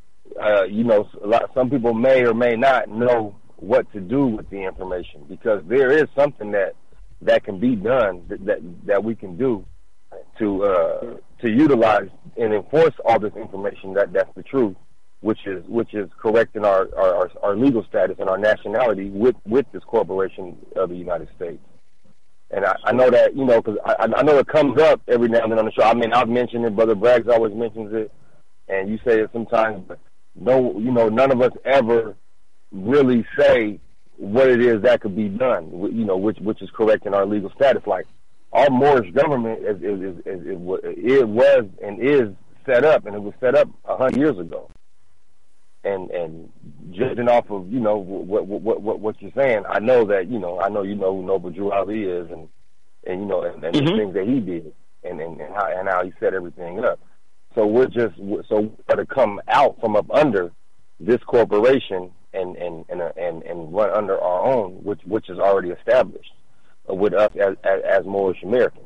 some people may or may not know what to do with the information because there is something that can be done that we can do to utilize and enforce all this information that's the truth, which is correct in our legal status and our nationality with this corporation of the United States. And I know that, because I know it comes up every now and then on the show. I mean, I've mentioned it, Brother Braggs always mentions it, and you say it sometimes, but none of us ever really say what it is that could be done, which is correct in our legal status. Like, our Moorish government it was and is set up, and it was set up 100 years ago. And judging off of what you're saying, I know that I know who Noble Drew Ali is, and the things that he did, and how he set everything up. So we're to come out from up under this corporation and run under our own, which is already established with us as Moorish Americans.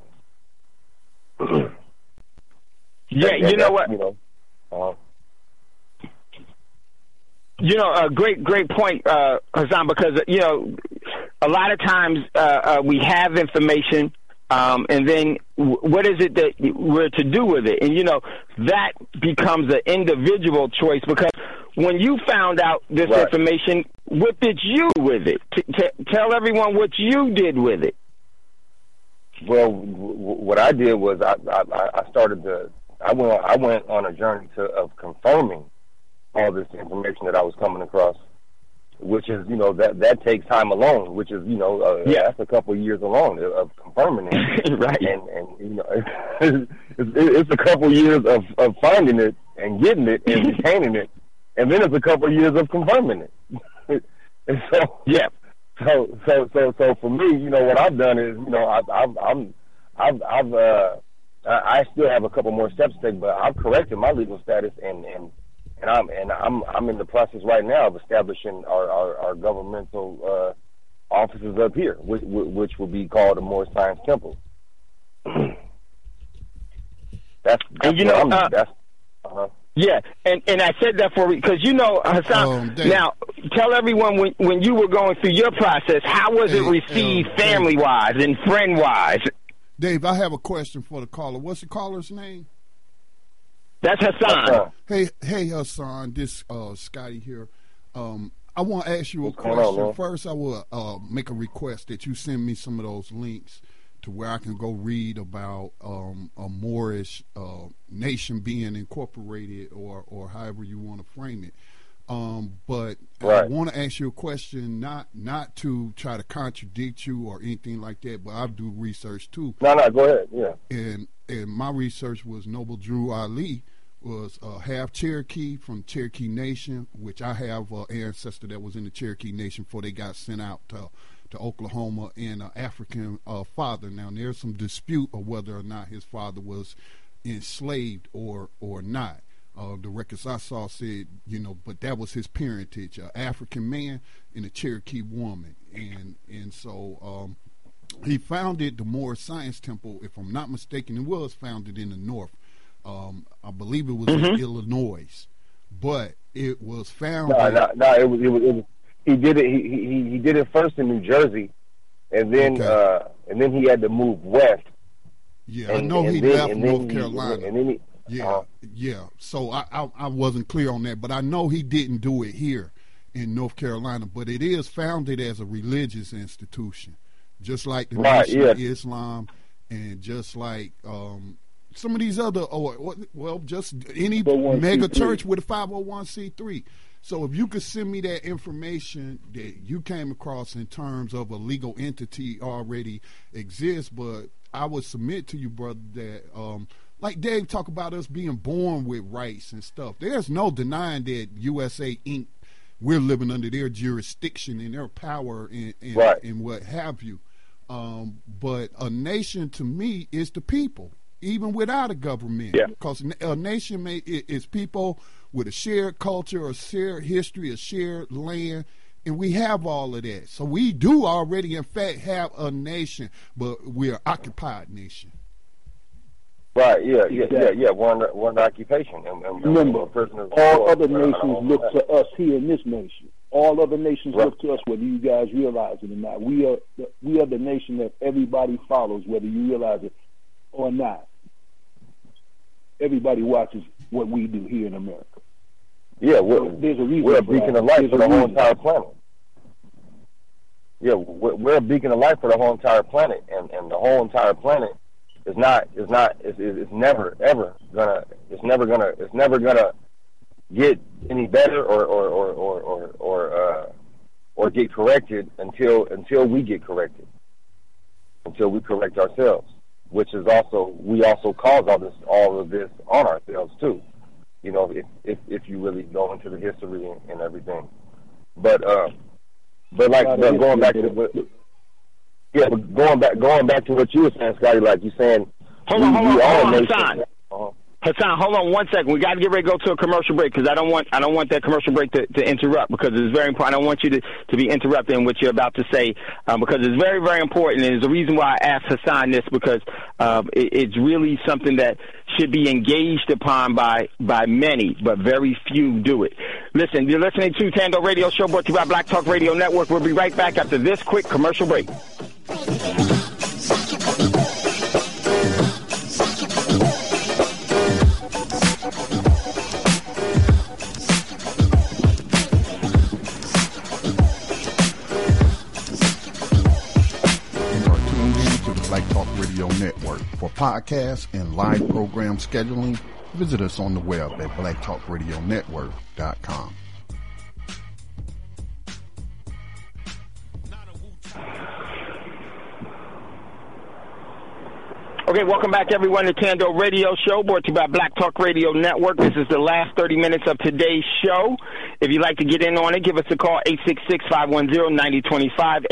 A great point, Hassan, because, a lot of times we have information, and then what is it that we're to do with it? And, that becomes an individual choice because when you found out this information, what did you do with it? Tell everyone what you did with it. Well, what I did was I went on a journey of confirming all this information that I was coming across, which is, that takes time alone, which is, that's a couple of years alone of confirming it. Right. And it's a couple of years of finding it and getting it and retaining it. And then it's a couple of years of confirming it. And so, yeah. So for me, what I've done is, I still have a couple more steps to take, but I've corrected my legal status, and I'm in the process right now of establishing our governmental offices up here, which will be called the Moorish Science Temple. Yeah, and I said that because Hassan. Now, tell everyone when you were going through your process, how was it received, family wise and friend wise? Dave, I have a question for the caller. What's the caller's name? That's Hassan. Hey, Hassan. This Scotty here. I want to ask you a question. First, I will make a request that you send me some of those links to where I can go read about a Moorish nation being incorporated, or however you want to frame it. But right. I want to ask you a question, not to try to contradict you or anything like that, but I do research too. No, go ahead. Yeah. And my research was Noble Drew Ali was half Cherokee from Cherokee Nation, which I have an ancestor that was in the Cherokee Nation before they got sent out to Oklahoma, and an African father. Now, there's some dispute of whether or not his father was enslaved or not. The records I saw said, but that was his parentage, an African man and a Cherokee woman. And so he founded the Moore Science Temple, if I'm not mistaken. It was founded in the North. I believe it was in Illinois, but it was founded. No, it was. He did it. He did it first in New Jersey, and then he had to move west. Yeah, I know he left North Carolina. Yeah. So I wasn't clear on that, but I know he didn't do it here in North Carolina. But it is founded as a religious institution, just like the Nation of Islam, and just like some of these other, just any mega church with a 501c3. So if you could send me that information that you came across in terms of a legal entity already exists, but I would submit to you, brother, that like Dave talked about us being born with rights and stuff. There's no denying that USA Inc., we're living under their jurisdiction and their power and what have you. But a nation to me is the people, even without a government. Because a nation is people with a shared culture, a shared history, a shared land, and we have all of that. So we do already, in fact, have a nation, but we're an occupied nation. Right, yeah. One occupation. And remember, all other nations look to us here in this nation. All other nations look to us, whether you guys realize it or not. We are the nation that everybody follows, whether you realize it or not. Everybody watches what we do here in America. Yeah, there's a reason. We're a beacon of light for the whole entire planet. Yeah, we're a beacon of light for the whole entire planet, and the whole entire planet it's never gonna get any better or get corrected until we get corrected, until we correct ourselves, which is we also cause all of this on ourselves too. If you really go into the history and everything, but going back to what you were saying, Scotty, like you saying, hold on, Hassan. Hassan, hold on 1 second. We got to get ready to go to a commercial break because I don't want that commercial break to interrupt, because it's very important. I don't want you to be interrupted in what you're about to say, because it's very, very important. And there's a reason why I asked Hassan this, because it's really something that should be engaged upon by many, but very few do it. Listen, you're listening to Tando Radio Show, brought to you by Black Talk Radio Network. We'll be right back after this quick commercial break. Network. For podcasts and live program scheduling, visit us on the web at blacktalkradionetwork.com. Okay, welcome back, everyone, to Tando Radio Show, brought to you by Black Talk Radio Network. This is the last 30 minutes of today's show. If you'd like to get in on it, give us a call, 866-510-9025,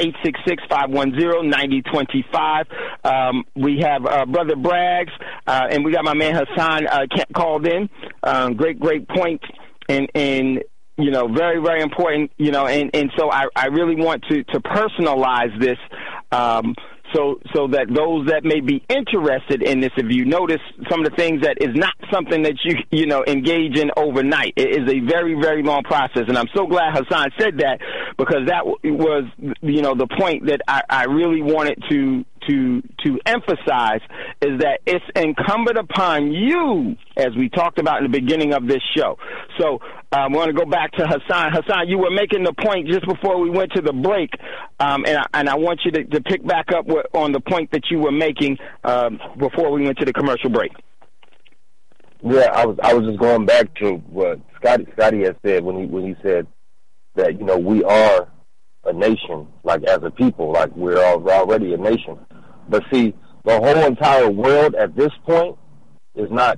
866-510-9025. We have Brother Braggs, and we got my man Hassan called in. Great point, and very, very important, and so I really want to personalize this, so that those that may be interested in this, if you notice some of the things, that is not something that you engage in overnight. It is a very, very long process, and I'm so glad Hassan said that, because that was the point that I really wanted to emphasize, is that it's incumbent upon you, as we talked about in the beginning of this show. So I want to go back to Hassan. Hassan, you were making the point just before we went to the break, and I want you to pick back up on the point that you were making before we went to the commercial break. Yeah, I was just going back to what Scotty had said when he said that, you know, we are a nation, like as a people, like we're already a nation. But see, the whole entire world at this point is not.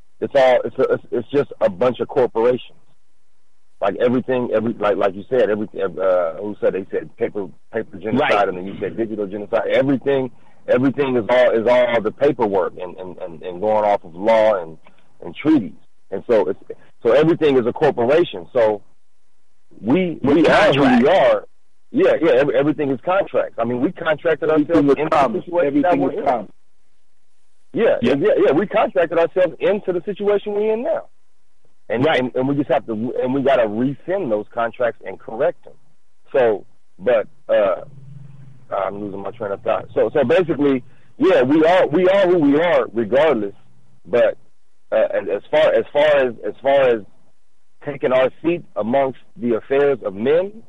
It's just a bunch of corporations. Like everything, like you said, who said they said paper genocide, right. And then you said digital genocide. Everything is all the paperwork and going off of law and treaties. And so everything is a corporation. So we are who we are. Yeah. Everything is contracts. I mean, we contracted ourselves into the situation that we're in. Yeah. We contracted ourselves into the situation we're in now, and we just have to, and we got to rescind those contracts and correct them. So, but I'm losing my train of thought. So basically, yeah, we are who we are regardless. But as far as taking our seat amongst the affairs of men,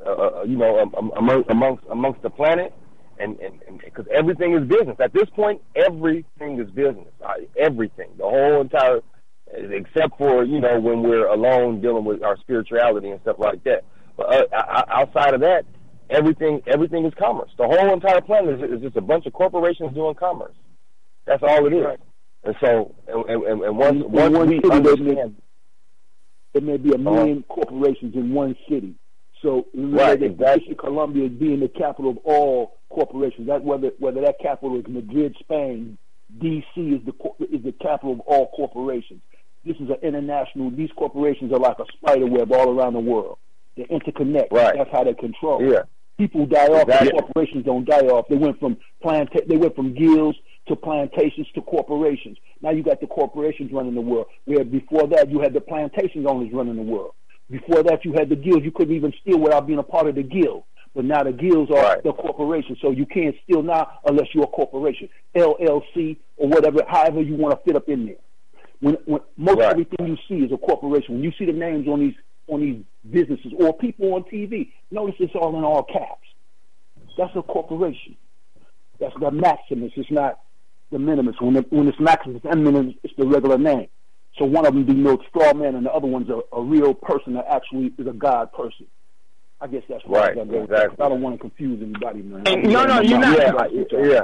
amongst the planet, and because everything is business at this point, everything is business. Everything, the whole entire, except for when we're alone dealing with our spirituality and stuff like that. But outside of that, everything is commerce. The whole entire planet is just a bunch of corporations doing commerce. That's all it is. Right. And so, and once we understand. There may be a million corporations in one city. So exactly. Colombia being the capital of all corporations. That whether that capital is Madrid, Spain, D.C. is the capital of all corporations. This is an international. These corporations are like a spider web all around the world. They interconnect. Right. That's how they control. Yeah. People die off. Exactly. Corporations don't die off. They went from guilds to plantations to corporations. Now you got the corporations running the world, where before that you had the plantation owners running the world. Before that you had the guilds. You couldn't even steal without being a part of the guild. But now the guilds are the corporations, so you can't steal now unless you're a corporation, LLC or whatever, however you want to fit up in there. When most everything you see is a corporation. When you see the names on these businesses or people on TV, notice it's all in all caps. That's a corporation. That's the Maximus. It's not the minimus. When it's Maximus and minimus, it's the regular name. So one of them denotes straw man, and the other one's a real person that actually is a God person. I guess that's right. Exactly. I don't want to confuse anybody, man. No, you're not. Yeah.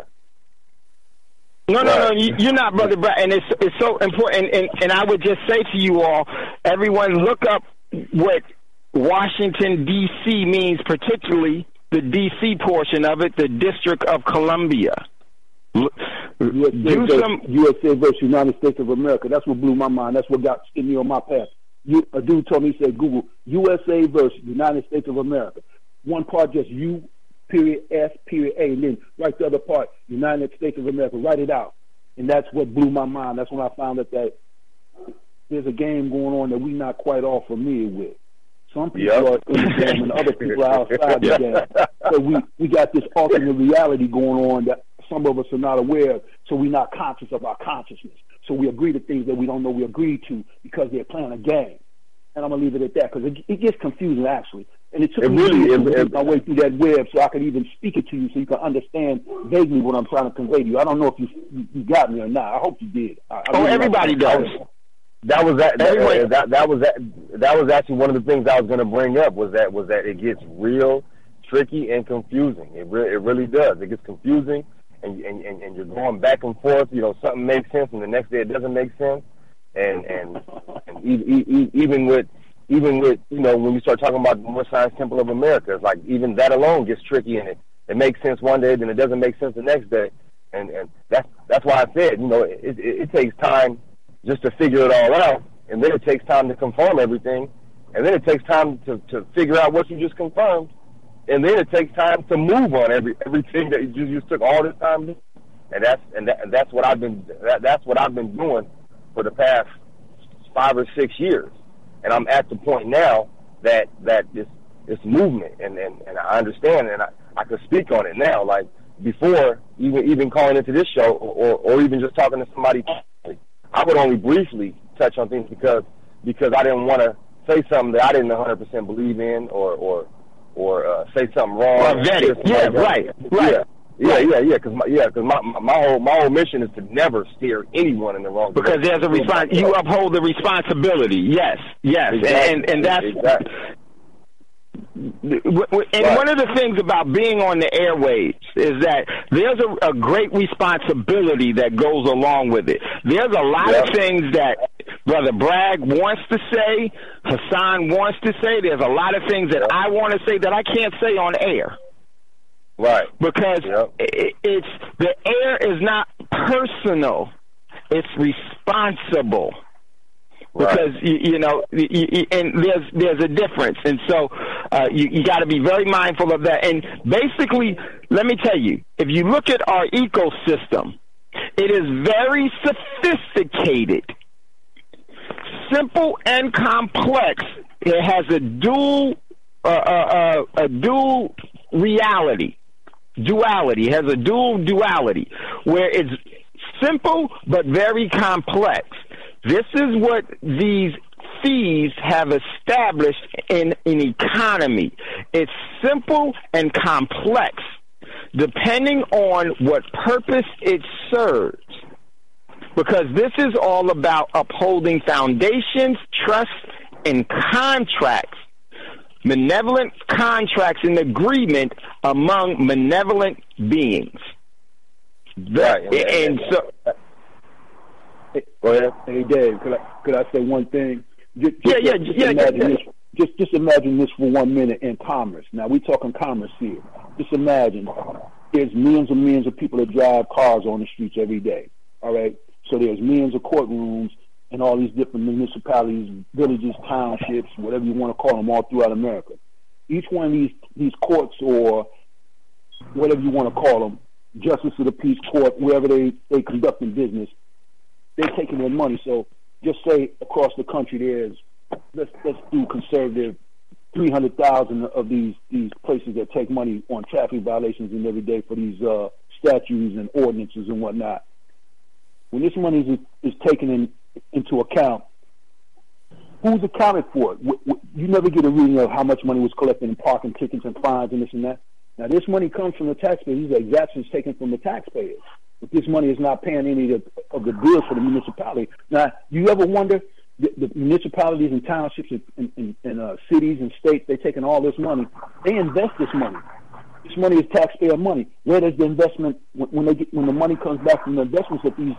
No, you're not, Brother Brad. And it's so important. And I would just say to you all, everyone, look up what Washington, D.C. means, particularly the D.C. portion of it, the District of Columbia. USA versus United States of America. That's what blew my mind. That's what got me on my path. A dude told me, he said, Google USA versus United States of America. One part just U.S.A. and then write the other part, United States of America. Write it out. And that's what blew my mind. That's when I found out that there's a game going on that we're not quite all familiar with. Some people are in the game and other people are outside the game. So we got this alternate reality going on that some of us are not aware of, so we're not conscious of our consciousness. So we agree to things that we don't know we agree to because they're playing a game. And I'm going to leave it at that because it gets confusing, actually. And it took me to make my way through that web so I could even speak it to you so you can understand vaguely what I'm trying to convey to you. I don't know if you got me or not. I hope you did. Everybody does. That was actually one of the things I was going to bring up was that it gets real tricky and confusing. It really does. It gets confusing, and you're going back and forth. Something makes sense, and the next day it doesn't make sense. And even with when you start talking about the Moorish Science Temple of America, it's like even that alone gets tricky, and it makes sense one day, then it doesn't make sense the next day, and that's why I said it takes time just to figure it all out, and then it takes time to confirm everything, and then it takes time to figure out what you just confirmed, and then it takes time to move on everything that you just took all this time to do. And that's what I've been doing for the past 5 or 6 years, and I'm at the point now that this movement, and I understand, and I could speak on it now. Like before, even calling into this show, or even just talking to somebody, I would only briefly touch on things because I didn't want to say something that I didn't 100% believe in, or say something wrong. Right. Because my whole mission is to never steer anyone in the wrong direction. Because there's a response. You uphold the responsibility. Yes, exactly. and that's. Exactly. And one of the things about being on the airwaves is that there's a great responsibility that goes along with it. There's a lot of things that Brother Bragg wants to say, Hassan wants to say. There's a lot of things that I want to say that I can't say on air. Right. Because it's the air is not personal. It's responsible. Because and there's a difference, and so you got to be very mindful of that. And basically, let me tell you, if you look at our ecosystem, it is very sophisticated, simple and complex. It has a dual reality, duality. It has a dual duality where it's simple but very complex. This is what these fees have established in an economy. It's simple and complex, depending on what purpose it serves. Because this is all about upholding foundations, trusts, and contracts, benevolent contracts and agreement among benevolent beings. And so... Go ahead. Hey, Dave, could I say one thing? Just imagine this for 1 minute in commerce. Now, we're talking commerce here. Just imagine there's millions and millions of people that drive cars on the streets every day, all right? So there's millions of courtrooms in all these different municipalities, villages, townships, whatever you want to call them, all throughout America. Each one of these courts, or whatever you want to call them, justice of the peace court, wherever they conducting business, they're taking their money. So just say across the country there's, let's do conservative, 300,000 of these places that take money on traffic violations and every day for these statutes and ordinances and whatnot. When this money is taken into account, who's accounted for it? You never get a reading of how much money was collected in parking tickets and fines and this and that. Now, this money comes from the taxpayers. These are exactions taken from the taxpayers. But this money is not paying any of the goods for the municipality. Now, you ever wonder, the municipalities and townships and cities and states, they're taking all this money. They invest this money. This money is taxpayer money. Where does the investment, when the money comes back from the investments that these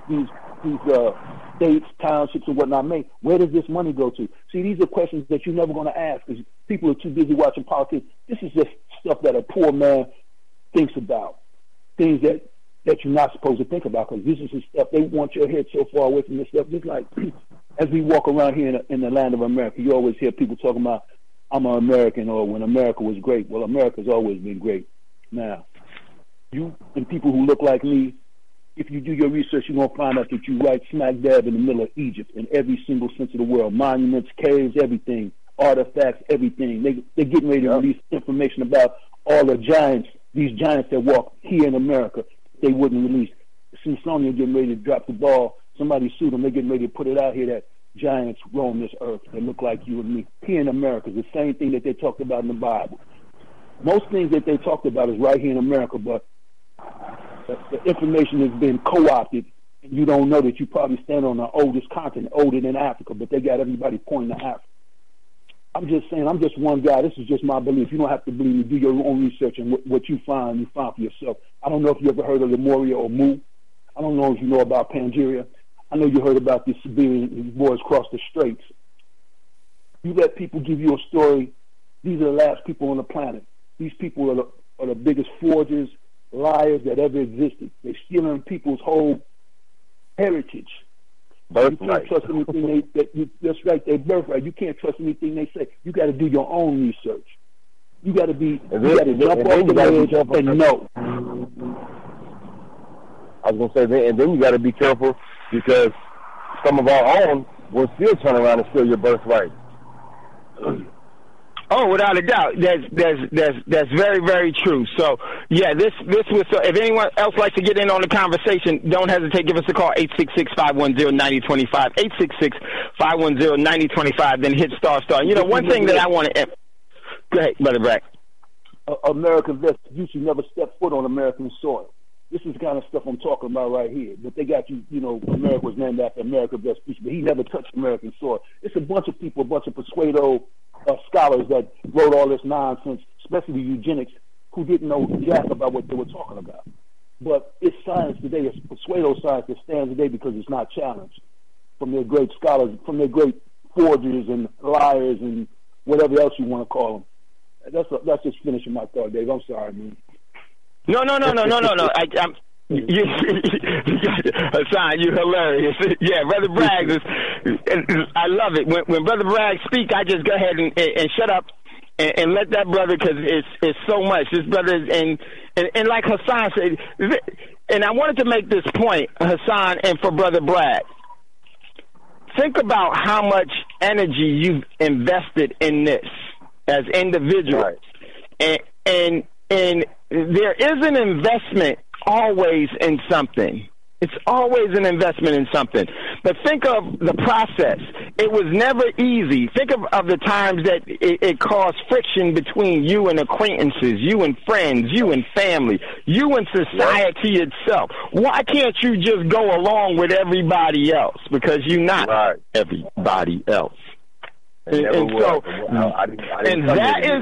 states, townships, and whatnot make, where does this money go to? See, these are questions that you're never going to ask because people are too busy watching politics. This is just stuff that a poor man thinks about, things that you're not supposed to think about, because this is the stuff, they want your head so far away from this stuff. Just like as we walk around here in the land of America, you always hear people talking about, I'm an American, or when America was great. Well, America's always been great. Now, you and people who look like me, if you do your research, you're going to find out that you right smack dab in the middle of Egypt in every single sense of the world. Monuments, caves, everything, artifacts, everything. They're getting ready to release information about all the giants, these giants that walk here in America. They wouldn't release. Smithsonian getting ready to drop the ball. Somebody sued them. They're getting ready to put it out here that giants roam this earth that look like you and me. Here in America, the same thing that they talked about in the Bible. Most things that they talked about is right here in America, but the information has been co-opted, and you don't know that you probably stand on the oldest continent, older than Africa, but they got everybody pointing to Africa. I'm just saying, I'm just one guy. This is just my belief. You don't have to believe me. Do your own research, and what you find for yourself. I don't know if you ever heard of Lemuria or Mu. I don't know if you know about Pangaea. I know you heard about the Siberian boys cross the straits. You let people give you a story. These are the last people on the planet. These people are the biggest forgers, liars that ever existed. They're stealing people's whole heritage. You can't trust anything that's right, their birthright. You can't trust anything they say. You got to do your own research. You got to jump off the ledge and know. I was going to say, and then you got to be careful, because some of our own will still turn around and steal your birthright. Oh, without a doubt, that's very, very true. So, yeah, this was. So, if anyone else likes to get in on the conversation, don't hesitate. Give us a call, 866-510-9025, 866-510-9025. Then hit ***. You know, one thing that I want to. Go ahead, Brother Brack. American Vespucci never stepped foot on American soil. This is the kind of stuff I'm talking about right here. But they got America was named after American Vespucci, but he never touched American soil. It's a bunch of people, a bunch of Persuado scholars that wrote all this nonsense, especially eugenics, who didn't know jack about what they were talking about. But it's science today, it's Persuado science that stands today because it's not challenged from their great scholars, from their great forgers and liars and whatever else you want to call them. That's just finishing my thought, Dave. I'm sorry, man. No. Hassan, you're hilarious. Yeah, Brother Braggs is. I love it when Brother Braggs speak. I just go ahead and shut up and let that brother, because it's so much. This brother is, and like Hassan said, and I wanted to make this point, Hassan, and for Brother Bragg. Think about how much energy you've invested in this as individuals, right. and there is an investment always in something. It's always an investment in something. But think of the process. It was never easy. Think of the times that it caused friction between you and acquaintances, you and friends, you and family, you and society itself. Why can't you just go along with everybody else? Because you're not everybody else. And so, and that is...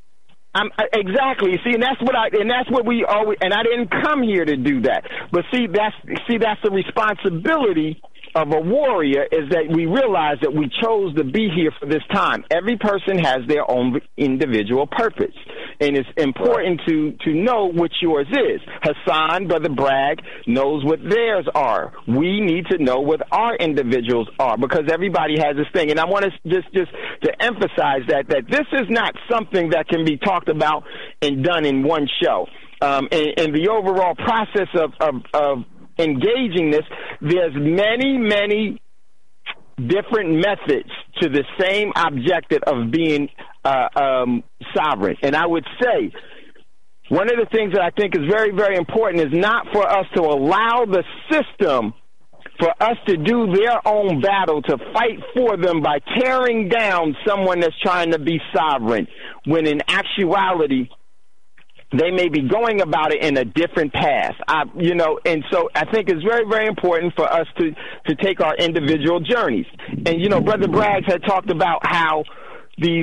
exactly. See, and that's what we always. And I didn't come here to do that. But that's the responsibility of a warrior, is that we realize that we chose to be here for this time. Every person has their own individual purpose, and it's important to know what yours is. Hassan, Brother Bragg, knows what theirs are. We need to know what our individuals are, because everybody has this thing. And I want to just to emphasize that this is not something that can be talked about and done in one show. And the overall process of engaging this, there's many different methods to the same objective of being sovereign. And I would say one of the things that I think is very, very important is not for us to allow the system for us to do their own battle, to fight for them by tearing down someone that's trying to be sovereign, when in actuality they may be going about it in a different path, and so I think it's very, very important for us to take our individual journeys. And, Brother Braggs had talked about how the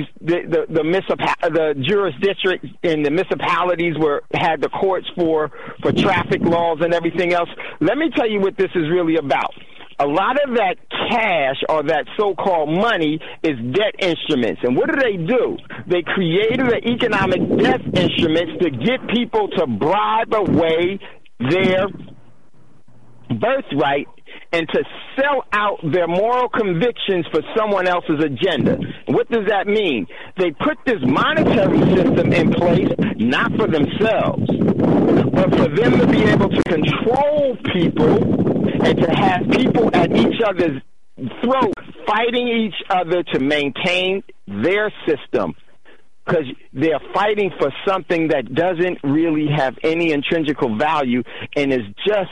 jurisdiction and the municipalities had the courts for traffic laws and everything else. Let me tell you what this is really about. A lot of that cash, or that so-called money, is debt instruments. And what do? They created the economic debt instruments to get people to bribe away their birthright and to sell out their moral convictions for someone else's agenda. What does that mean? They put this monetary system in place not for themselves, but for them to be able to control people and to have people at each other's throat fighting each other to maintain their system, because they're fighting for something that doesn't really have any intrinsic value and is just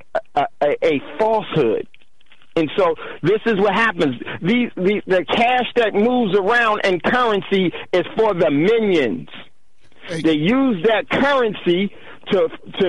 a falsehood. And so this is what happens. The cash that moves around in currency is for the minions. They use that currency to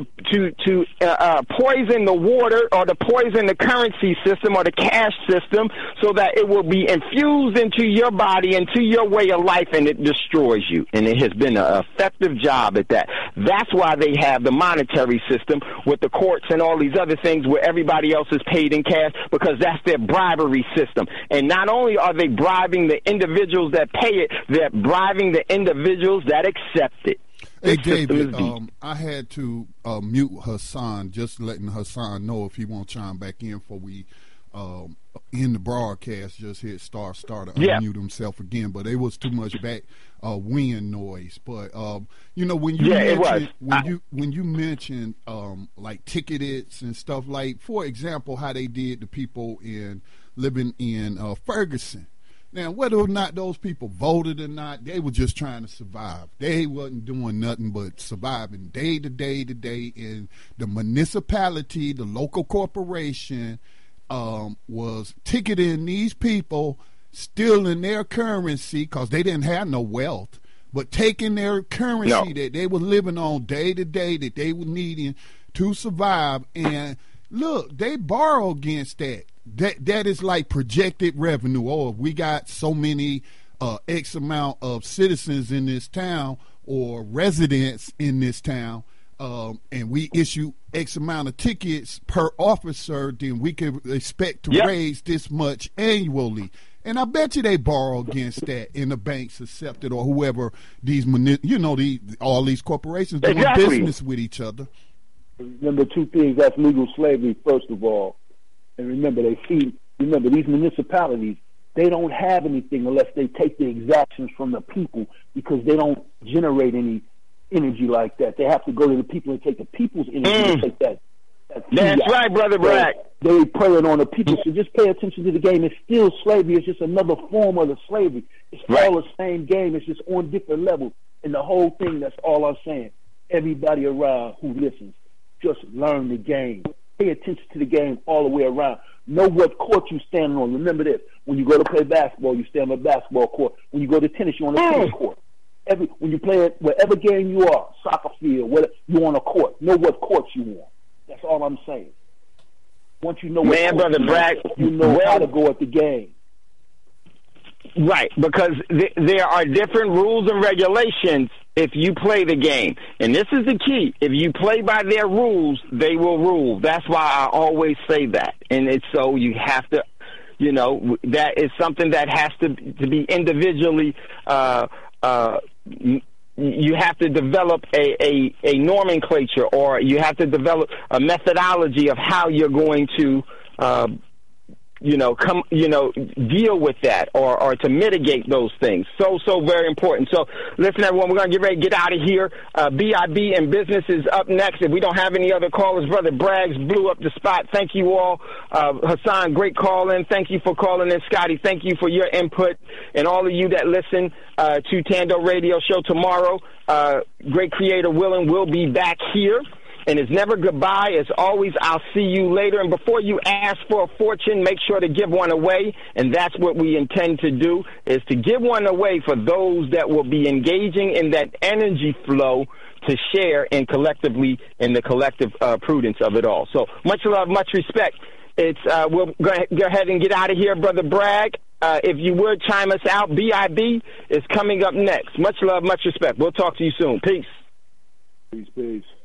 poison the water, or to poison the currency system or the cash system, so that it will be infused into your body, into your way of life, and it destroys you. And it has been an effective job at that. That's why they have the monetary system with the courts and all these other things where everybody else is paid in cash, because that's their bribery system. And not only are they bribing the individuals that pay it, they're bribing the individuals that accept it. Hey, David, I had to mute Hassan, just letting Hassan know if he won't chime back in before we end the broadcast. Just hit start to unmute himself again. But it was too much back wind noise. But when you mentioned like ticketed and stuff, like, for example, how they did the people living in Ferguson. Now, whether or not those people voted or not, they were just trying to survive. They wasn't doing nothing but surviving day to day to day. And the municipality, the local corporation, was ticketing these people, stealing their currency, because they didn't have no wealth. but taking their currency that they were living on day to day, that they were needing to survive, and look, they borrow against that. That is like projected revenue. Oh, if we got so many X amount of citizens in this town or residents in this town, and we issue X amount of tickets per officer, then we can expect to raise this much annually. And I bet you they borrow against that, and the banks accept it, or whoever all these corporations doing business with each other. Remember two things: that's legal slavery, first of all, and remember these municipalities, they don't have anything unless they take the exactions from the people, because they don't generate any energy like that. They have to go to the people and take the people's energy and take that. That's right, Brother Bragg. They preying on the people. So just pay attention to the game. It's still slavery. It's just another form of the slavery. It's all the same game. It's just on different levels. And the whole thing, that's all I'm saying. Everybody around who listens, just learn the game. Pay attention to the game all the way around. Know what court you're standing on. Remember this. When you go to play basketball, you stand on the basketball court. When you go to tennis, you're on the tennis court. When you play it, whatever game you are, soccer field, whatever, you're on a court. Know what court you on. That's all I'm saying. Once you know what Brother Bragg, you know how to go at the game. Right, because there are different rules and regulations if you play the game. And this is the key. If you play by their rules, they will rule. That's why I always say that. And it's so you have to, that is something that has to be individually you have to develop a nomenclature, or you have to develop a methodology of how you're going to deal with that or to mitigate those things. So very important. So listen, everyone, we're going to get ready to get out of here. BIB and Business is up next. If we don't have any other callers, Brother Braggs blew up the spot. Thank you all. Hassan, great call in. Thank you for calling in. Scotty, thank you for your input. And all of you that listen to Tando Radio Show tomorrow, great creator Willen will be back here. And it's never goodbye. It's always, I'll see you later. And before you ask for a fortune, make sure to give one away. And that's what we intend to do, is to give one away for those that will be engaging in that energy flow to share and collectively in the collective prudence of it all. So much love, much respect. We'll go ahead and get out of here, Brother Bragg. If you would chime us out, BIB is coming up next. Much love, much respect. We'll talk to you soon. Peace. Peace.